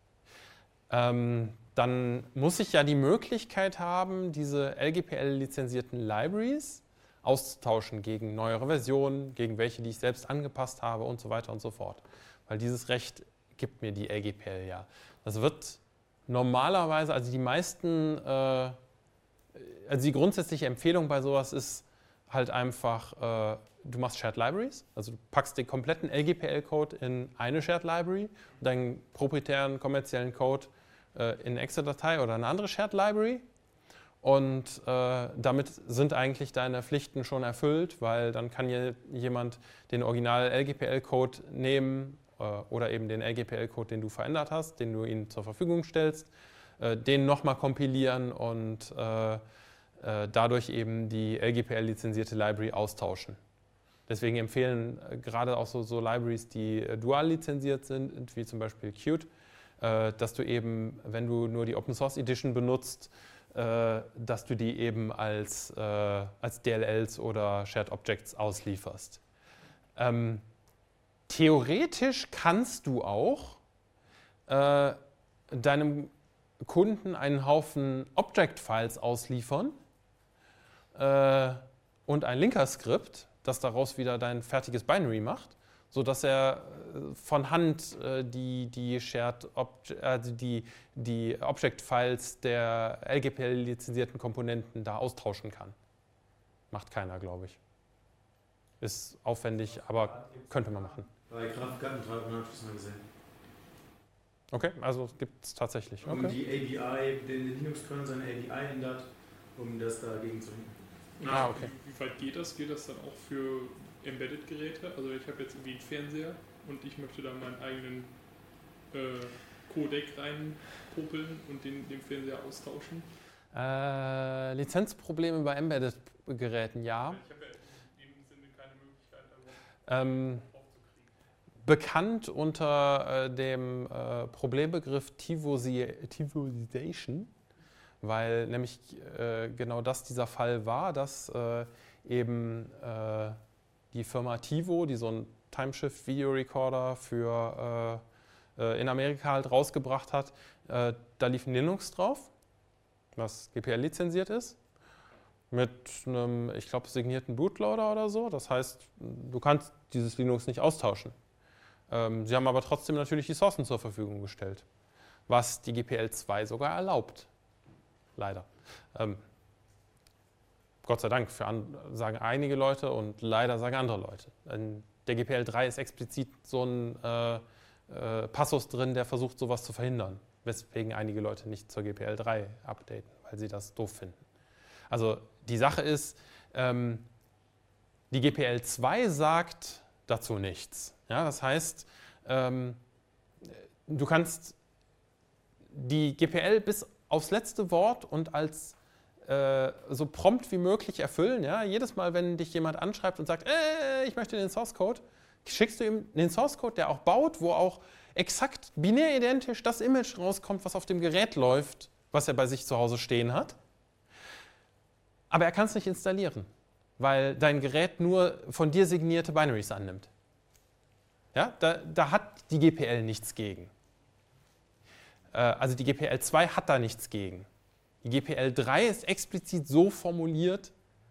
ähm, dann muss ich ja die Möglichkeit haben, diese L G P L-lizenzierten Libraries auszutauschen gegen neuere Versionen, gegen welche, die ich selbst angepasst habe und so weiter und so fort. Weil dieses Recht gibt mir die L G P L ja. Das wird normalerweise, also die meisten, äh, also die grundsätzliche Empfehlung bei sowas ist halt einfach, äh, du machst Shared Libraries, also du packst den kompletten L G P L-Code in eine Shared Library und deinen proprietären kommerziellen Code in eine Excel-Datei oder eine andere Shared Library und äh, damit sind eigentlich deine Pflichten schon erfüllt, weil dann kann je, jemand den Original L G P L-Code nehmen äh, oder eben den L G P L-Code, den du verändert hast, den du ihm zur Verfügung stellst, äh, den nochmal kompilieren und äh, äh, dadurch eben die L G P L-lizenzierte Library austauschen. Deswegen empfehlen äh, gerade auch so, so Libraries, die äh, dual lizenziert sind, wie zum Beispiel Qt, dass du eben, wenn du nur die Open Source Edition benutzt, dass du die eben als, als D L Ls oder Shared Objects auslieferst. Ähm, theoretisch kannst du auch äh, deinem Kunden einen Haufen Object-Files ausliefern äh, und ein Linker-Skript, das daraus wieder dein fertiges Binary macht, sodass er von Hand äh, die, die, Shared Obje- also die, die Object-Files der L G P L-lizenzierten Komponenten da austauschen kann. Macht keiner, glaube ich. Ist aufwendig, aber könnte man machen. Bei Grafikkartentreibern habe ich das mal gesehen. Okay, also gibt es tatsächlich. Um Okay. die A B I, den Linux-Kernel seine A B I ändert, um das dagegen zu hindern. Ah, okay. Wie, wie weit geht das? Geht das dann auch für Embedded-Geräte? Also ich habe jetzt irgendwie einen Fernseher und ich möchte da meinen eigenen äh, Codec reinpopeln und den dem Fernseher austauschen. Äh, Lizenzprobleme bei Embedded-Geräten, ja. Ich habe ja in dem Sinne keine Möglichkeit, da Ähm, bekannt unter äh, dem äh, Problembegriff Tivosi- Tivosization, weil nämlich äh, genau das dieser Fall war, dass äh, eben äh, die Firma Tivo, die so einen Timeshift-Video-Recorder für äh, in Amerika halt rausgebracht hat, äh, da lief ein Linux drauf, was G P L lizenziert ist, mit einem, ich glaube, signierten Bootloader oder so. Das heißt, du kannst dieses Linux nicht austauschen. Ähm, sie haben aber trotzdem natürlich die Sourcen zur Verfügung gestellt, was die G P L zwei sogar erlaubt. Leider. Ähm, Gott sei Dank, für an, sagen einige Leute und leider sagen andere Leute. In der G P L drei ist explizit so ein äh, äh, Passus drin, der versucht, sowas zu verhindern, weswegen einige Leute nicht zur G P L drei updaten, weil sie das doof finden. Also die Sache ist, ähm, die G P L zwei sagt dazu nichts. Ja, das heißt, ähm, du kannst die G P L bis aufs letzte Wort und als äh, so prompt wie möglich erfüllen. Ja? Jedes Mal, wenn dich jemand anschreibt und sagt, äh, ich möchte den Source Code, schickst du ihm den Source Code, der auch baut, wo auch exakt binär identisch das Image rauskommt, was auf dem Gerät läuft, was er bei sich zu Hause stehen hat. Aber er kann es nicht installieren, weil dein Gerät nur von dir signierte Binaries annimmt. Ja? Da, da hat die G P L nichts gegen. Äh, also die G P L zwei hat da nichts gegen. Die G P L drei ist explizit so formuliert,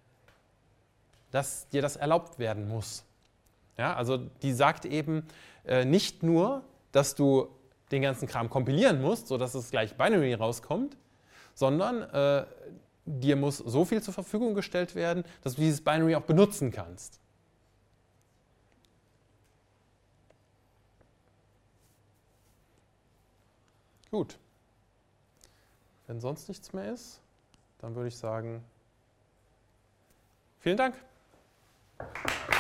dass dir das erlaubt werden muss. Ja, also die sagt eben äh, nicht nur, dass du den ganzen Kram kompilieren musst, sodass es gleich Binary rauskommt, sondern äh, dir muss so viel zur Verfügung gestellt werden, dass du dieses Binary auch benutzen kannst. Gut. Wenn sonst nichts mehr ist, dann würde ich sagen, vielen Dank.